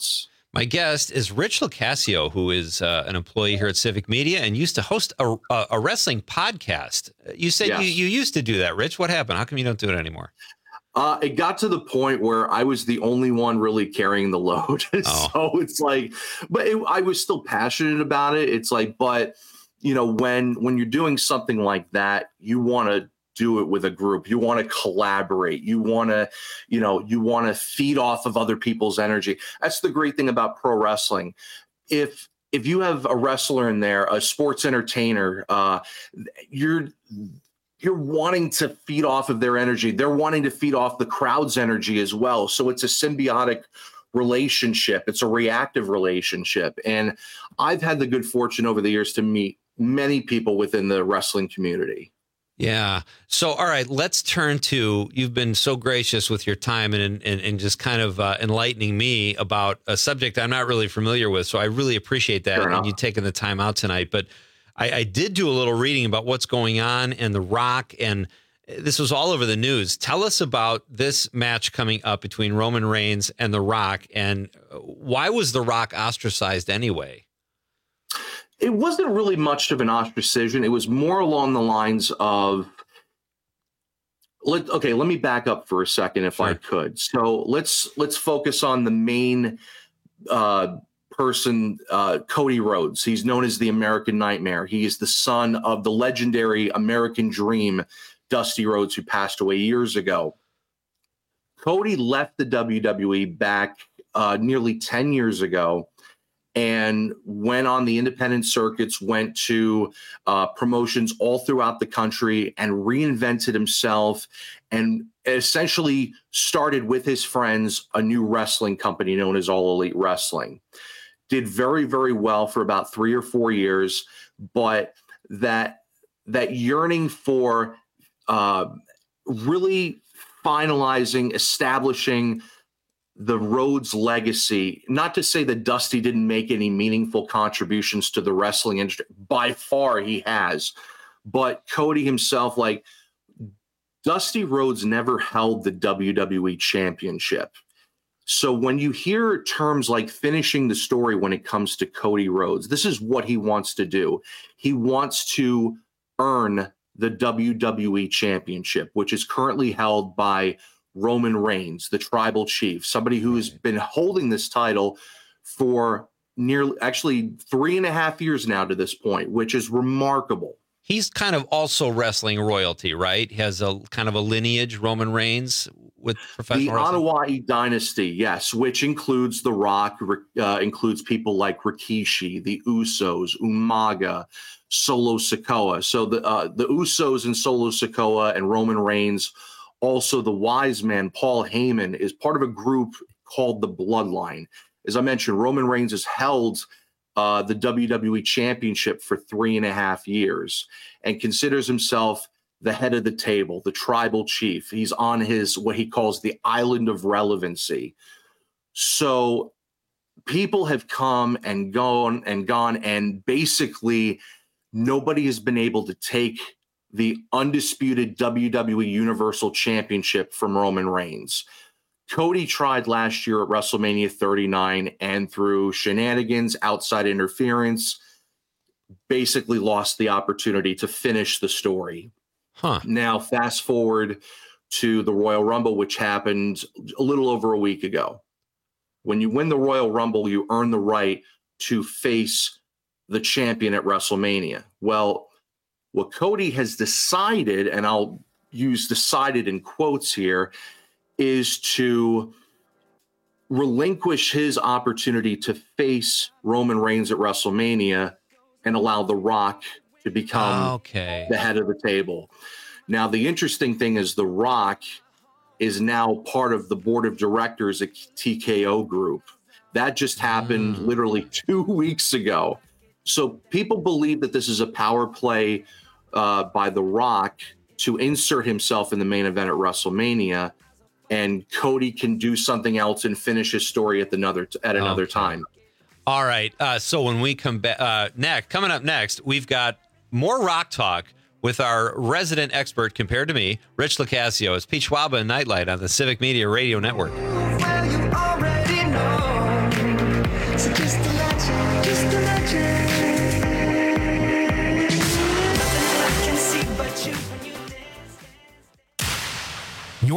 My guest is Rich LoCascio, who is uh, an employee here at Civic Media and used to host a, a, a wrestling podcast. You said Yes. you, you used to do that, Rich. What happened? How come you don't do it anymore? Uh, it got to the point where I was the only one really carrying the load. Oh. So it's like, but it, I was still passionate about it. It's like, but you know, when when you're doing something like that, you want to do it with a group. You want to collaborate. You want to, you know, you want to feed off of other people's energy. That's the great thing about pro wrestling. If if you have a wrestler in there, a sports entertainer, uh, you're you're wanting to feed off of their energy. They're wanting to feed off the crowd's energy as well. So it's a symbiotic relationship. It's a reactive relationship. And I've had the good fortune over the years to meet many people within the wrestling community. Yeah. So, all right, let's turn to, you've been so gracious with your time and and, and just kind of uh, enlightening me about a subject I'm not really familiar with. So I really appreciate that. Fair and enough. you taking the time out tonight. But I, I did do a little reading about what's going on and The Rock, and this was all over the news. Tell us about this match coming up between Roman Reigns and The Rock, and why was The Rock ostracized anyway? It wasn't really much of an ostracism. It was more along the lines of, let, okay, let me back up for a second if I could. So let's let's focus on the main uh, person, uh, Cody Rhodes. He's known as the American Nightmare. He is the son of the legendary American Dream, Dusty Rhodes, who passed away years ago. Cody left the W W E back uh, nearly ten years ago and went on the independent circuits, went to uh, promotions all throughout the country and reinvented himself and essentially started with his friends a new wrestling company known as All Elite Wrestling. Did very, very well for about three or four years, but that that yearning for uh, really finalizing, establishing the Rhodes legacy, not to say that Dusty didn't make any meaningful contributions to the wrestling industry. By far he has. But Cody himself, like, Dusty Rhodes never held the W W E championship. So when you hear terms like finishing the story when it comes to Cody Rhodes, this is what he wants to do. He wants to earn the W W E championship, which is currently held by Roman Reigns, the tribal chief, somebody who's been holding this title for nearly, actually three and a half years now to this point, which is remarkable. He's kind of also wrestling royalty, right? He has a kind of a lineage, Roman Reigns, with professional The wrestling. Anoa'i dynasty, yes, which includes The Rock, uh, includes people like Rikishi, the Usos, Umaga, Solo Sikoa. So the uh, the Usos and Solo Sikoa and Roman Reigns. Also, the wise man, Paul Heyman, is part of a group called the Bloodline. As I mentioned, Roman Reigns has held uh, the W W E Championship for three and a half years and considers himself the head of the table, the tribal chief. He's on his, what he calls the island of relevancy. So people have come and gone and gone, and basically nobody has been able to take the undisputed W W E Universal Championship from Roman Reigns. Cody tried last year at WrestleMania thirty-nine, and through shenanigans, outside interference, basically lost the opportunity to finish the story. Huh. Now, fast forward to the Royal Rumble, which happened a little over a week ago. When you win the Royal Rumble, you earn the right to face the champion at WrestleMania. Well, what Cody has decided, and I'll use decided in quotes here, is to relinquish his opportunity to face Roman Reigns at WrestleMania and allow The Rock to become okay. the head of the table. Now, the interesting thing is The Rock is now part of the board of directors at T K O Group. That just happened mm. literally two weeks ago. So people believe that this is a power play uh, by The Rock to insert himself in the main event at WrestleMania, and Cody can do something else and finish his story at another at another okay. time. All right. Uh, so when we come back, uh, next, coming up next, we've got more Rock Talk with our resident expert compared to me, Rich LoCascio. It's Pete Schwaba and Nightlight on the Civic Media Radio Network. Well, you already know.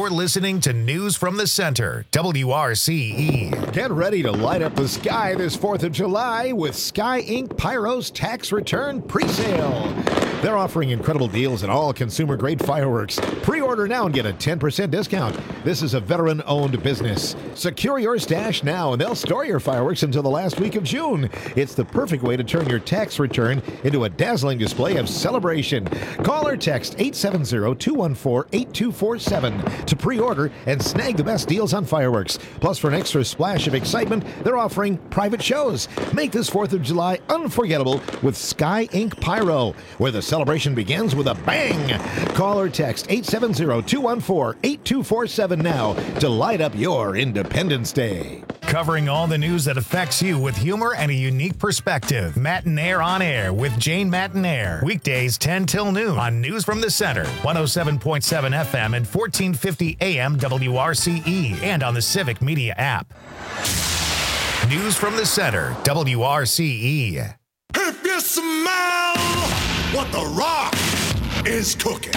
You're listening to News from the Center, W R C E. Get ready to light up the sky this fourth of July with Sky Incorporated. Pyro's tax return pre-sale. They're offering incredible deals on all consumer-grade fireworks. Pre-order now and get a ten percent discount. This is a veteran-owned business. Secure your stash now, and they'll store your fireworks until the last week of June. It's the perfect way to turn your tax return into a dazzling display of celebration. Call or text eight seven zero, two one four, eight two four seven to pre-order and snag the best deals on fireworks. Plus, for an extra splash of excitement, they're offering private shows. Make this fourth of July unforgettable with Sky Incorporated Pyro, where the celebration begins with a bang. Call or text eight seven zero, two one four, eight two four seven now to light up your Independence Day. Covering all the news that affects you with humor and a unique perspective. Matinaire on Air with Jane Matinaire. Weekdays ten till noon on News from the Center, one oh seven point seven F M and fourteen fifty A M W R C E, and on the Civic Media app. News from the Center, W R C E. If you smell what The Rock is cooking.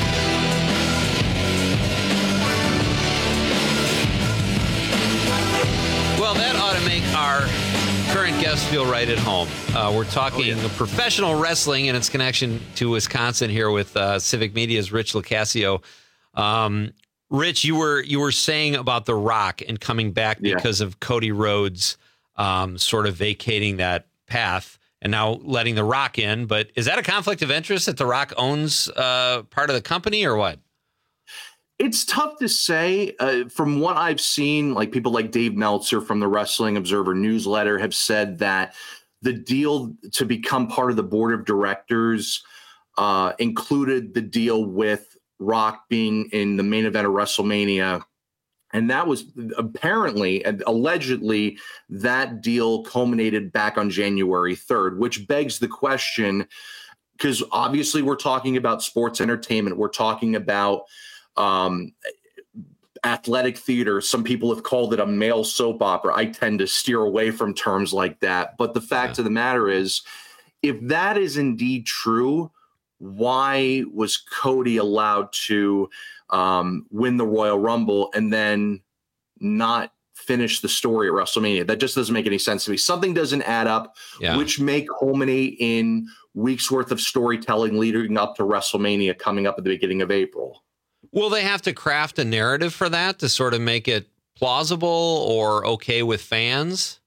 Well, that ought to make our current guests feel right at home. Uh, we're talking oh, yeah. professional wrestling and its connection to Wisconsin here with uh, Civic Media's Rich Locascio. Um, Rich, you were you were saying about The Rock and coming back yeah. because of Cody Rhodes um, sort of vacating that path and now letting The Rock in. But is that a conflict of interest that The Rock owns uh, part of the company or what? It's tough to say. Uh, from what I've seen, like people like Dave Meltzer from the Wrestling Observer newsletter have said that the deal to become part of the board of directors uh, included the deal with Rock being in the main event of WrestleMania. And that was apparently, allegedly, that deal culminated back on January third, which begs the question, because obviously we're talking about sports entertainment. We're talking about um, athletic theater. Some people have called it a male soap opera. I tend to steer away from terms like that. But the fact yeah. of the matter is, if that is indeed true, why was Cody allowed to um, win the Royal Rumble and then not finish the story at WrestleMania? That just doesn't make any sense to me. Something doesn't add up, yeah. which may culminate in weeks worth of storytelling leading up to WrestleMania coming up at the beginning of April. Will they have to craft a narrative for that to sort of make it plausible or okay with fans?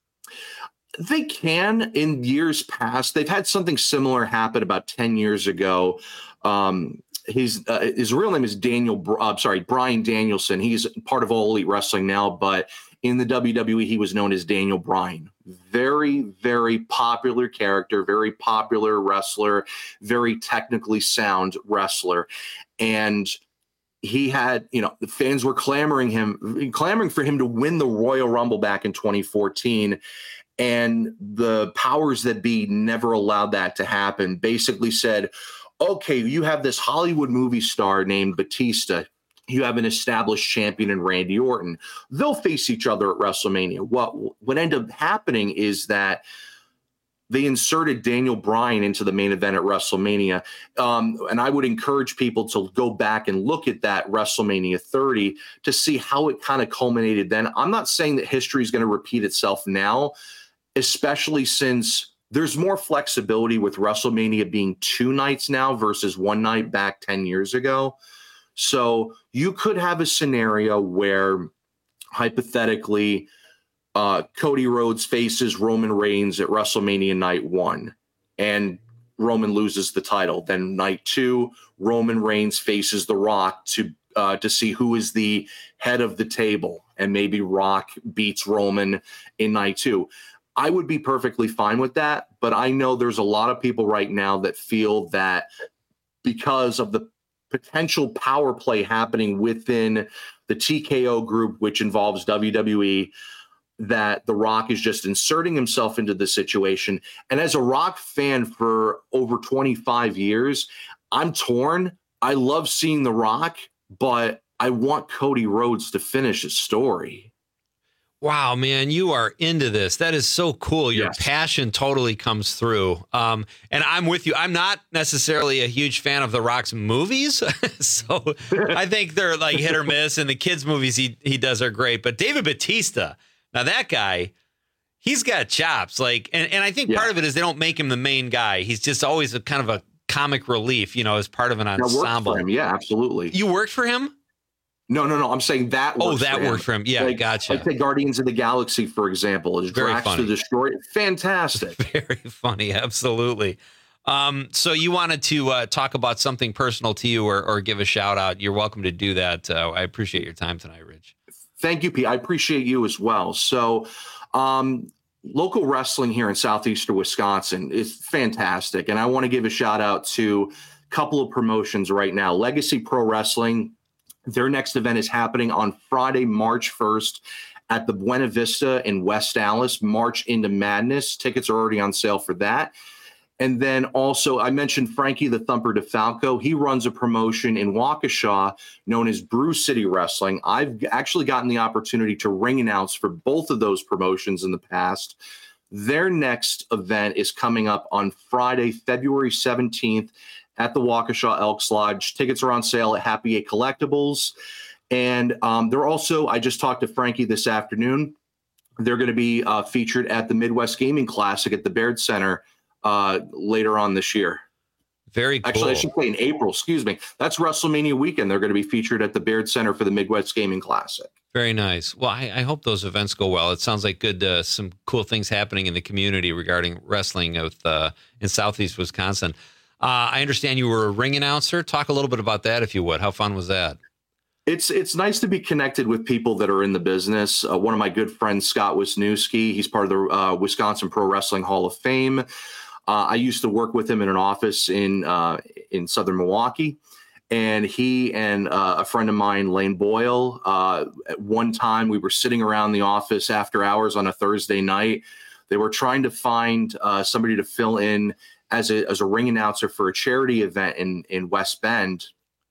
They can. In years past, they've had something similar happen about ten years ago. Um, his uh, his real name is Daniel. Uh, sorry, Bryan Danielson. He's part of All Elite Wrestling now, but in the W W E, he was known as Daniel Bryan. Very, very popular character, very popular wrestler, very technically sound wrestler, and he had, you know, the fans were clamoring him, clamoring for him to win the Royal Rumble back in twenty fourteen. And the powers that be never allowed that to happen. Basically said, okay, you have this Hollywood movie star named Batista. You have an established champion in Randy Orton. They'll face each other at WrestleMania. What, what ended up happening is that they inserted Daniel Bryan into the main event at WrestleMania. Um, and I would encourage people to go back and look at that WrestleMania thirty to see how it kind of culminated then. I'm not saying that history is going to repeat itself now, especially since there's more flexibility with WrestleMania being two nights now versus one night back ten years ago. So you could have a scenario where, hypothetically, uh, Cody Rhodes faces Roman Reigns at WrestleMania night one, and Roman loses the title. Then night two, Roman Reigns faces The Rock to uh, to see who is the head of the table, and maybe Rock beats Roman in night two. I would be perfectly fine with that, but I know there's a lot of people right now that feel that because of the potential power play happening within the T K O group, which involves W W E, that The Rock is just inserting himself into the situation. And as a Rock fan for over twenty-five years, I'm torn. I love seeing The Rock, but I want Cody Rhodes to finish his story. Wow, man, you are into this. That is so cool. Your Yes. passion totally comes through. Um, and I'm with you. I'm not necessarily a huge fan of The Rock's movies. So I think they're like hit or miss. And the kids' movies he, he does are great. But David Bautista, now that guy, he's got chops. Like, and, and I think part of it is they don't make him the main guy. He's just always a kind of a comic relief, you know, as part of an That worked ensemble. for him. Yeah, absolutely. You worked for him? No, no, no. I'm saying that. Oh, works that for him. worked for him. Yeah, like, gotcha. Like the Guardians of the Galaxy, for example, is Very Drax funny. the Destroyer. Fantastic. Very funny. Absolutely. Um, so you wanted to uh, talk about something personal to you or, or give a shout out. You're welcome to do that. Uh, I appreciate your time tonight, Rich. Thank you, Pete. I appreciate you as well. So, um, local wrestling here in southeastern Wisconsin is fantastic. And I want to give a shout out to a couple of promotions right now. Legacy Pro Wrestling. Their next event is happening on Friday, March first at the Buena Vista in West Allis, March into Madness. Tickets are already on sale for that. And then also, I mentioned Frankie the Thumper DeFalco. He runs a promotion in Waukesha known as Brew City Wrestling. I've actually gotten the opportunity to ring announce for both of those promotions in the past. Their next event is coming up on Friday, February seventeenth at the Waukesha Elks Lodge. Tickets are on sale at Happy Eight Collectibles. And um, they're also, I just talked to Frankie this afternoon. They're going to be uh, featured at the Midwest Gaming Classic at the Baird Center uh, later on this year. Very cool. Actually, I should say in April, excuse me. That's WrestleMania weekend. They're going to be featured at the Baird Center for the Midwest Gaming Classic. Very nice. Well, I, I hope those events go well. It sounds like good, uh, some cool things happening in the community regarding wrestling with, uh, in Southeast Wisconsin. Uh, I understand you were a ring announcer. Talk a little bit about that, if you would. How fun was that? It's it's nice to be connected with people that are in the business. Uh, one of my good friends, Scott Wisniewski, he's part of the uh, Wisconsin Pro Wrestling Hall of Fame. Uh, I used to work with him in an office in uh, in Southern Milwaukee, and he and uh, a friend of mine, Lane Boyle, uh, at one time we were sitting around the office after hours on a Thursday night. They were trying to find uh, somebody to fill in as a as a ring announcer for a charity event in in West Bend,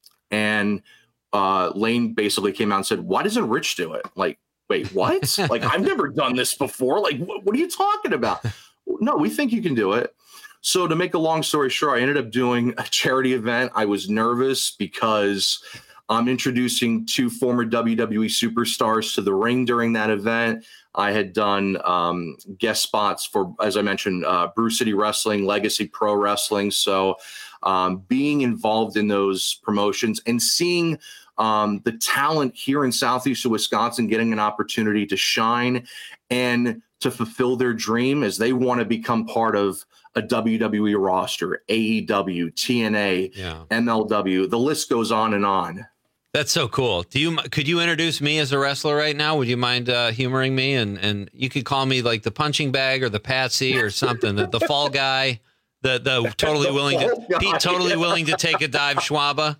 and uh, Lane basically came out and said, "Why doesn't Rich do it?" Like, wait, what? Like, I've never done this before. Like, wh- what are you talking about? No, we think you can do it. So to make a long story short, I ended up doing a charity event. I was nervous because I'm introducing two former W W E superstars to the ring during that event. I had done um, guest spots for, as I mentioned, uh, Brew City Wrestling, Legacy Pro Wrestling. So um, being involved in those promotions and seeing um, the talent here in Southeastern Wisconsin getting an opportunity to shine and to fulfill their dream as they want to become part of a W W E roster, A E W, T N A, Yeah. M L W. The list goes on and on. That's so cool. Do you could you introduce me as a wrestler right now? Would you mind uh, humoring me? And and you could call me like the punching bag or the Patsy or something. The, the fall guy, the the totally The willing to fall guy. Pete, totally willing to take a dive, Schwaba.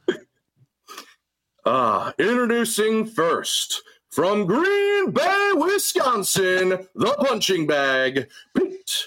Uh, introducing first from Green Bay, Wisconsin, the punching bag, Pete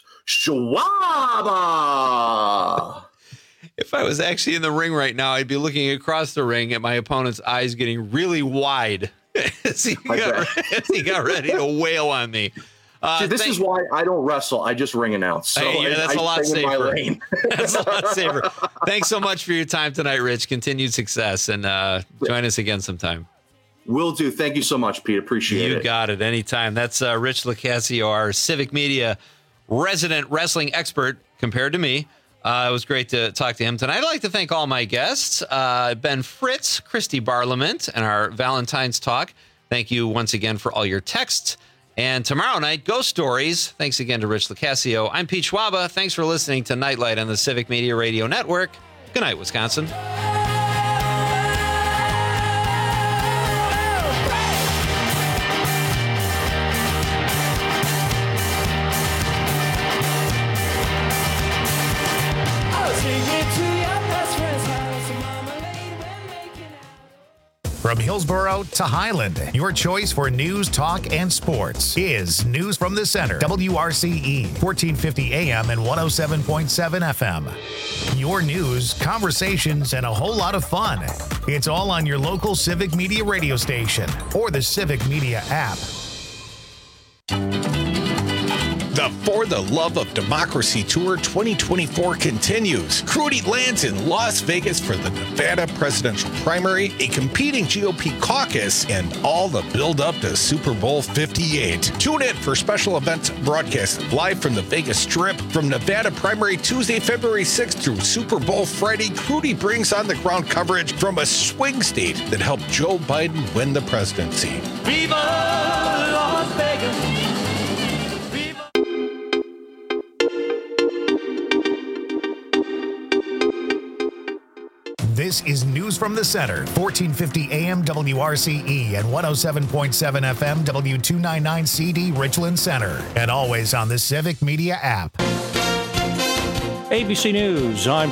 Schwaba. If I was actually in the ring right now, I'd be looking across the ring at my opponent's eyes getting really wide as he got, as he got ready to wail on me. Uh, See, this thank- is why I don't wrestle. I just ring announce. So Hey, yeah, that's I, a lot I stay in my safer. lane. That's a lot safer. Thanks so much for your time tonight, Rich. Continued success, and uh, join us again sometime. Will do. Thank you so much, Pete. Appreciate You it. got it. Anytime. That's uh, Rich Locascio, our Civic Media resident wrestling expert compared to me. Uh, it was great to talk to him tonight. I'd like to thank all my guests, uh, Ben Fritz, Christy Barlament, and our Valentine's Talk. Thank you once again for all your texts. And tomorrow night, Ghost Stories. Thanks again to Rich Locascio. I'm Pete Schwaba. Thanks for listening to Nightlight on the Civic Media Radio Network. Good night, Wisconsin. From Hillsborough to Highland, your choice for news, talk, and sports is News from the Center. W R C E, fourteen fifty A M and one oh seven point seven F M. Your news, conversations, and a whole lot of fun. It's all on your local Civic Media radio station or the Civic Media app. The For the Love of Democracy Tour twenty twenty-four continues. Crudy lands in Las Vegas for the Nevada presidential primary, a competing G O P caucus, and all the build-up to Super Bowl fifty-eight. Tune in for special events broadcast live from the Vegas Strip. From Nevada primary Tuesday, February sixth through Super Bowl Friday, Crudy brings on-the-ground coverage from a swing state that helped Joe Biden win the presidency. Viva Las Vegas! This is News from the Center, fourteen fifty A M W R C E and one oh seven point seven F M W two ninety-nine C D Richland Center, and always on the Civic Media app. A B C News, I'm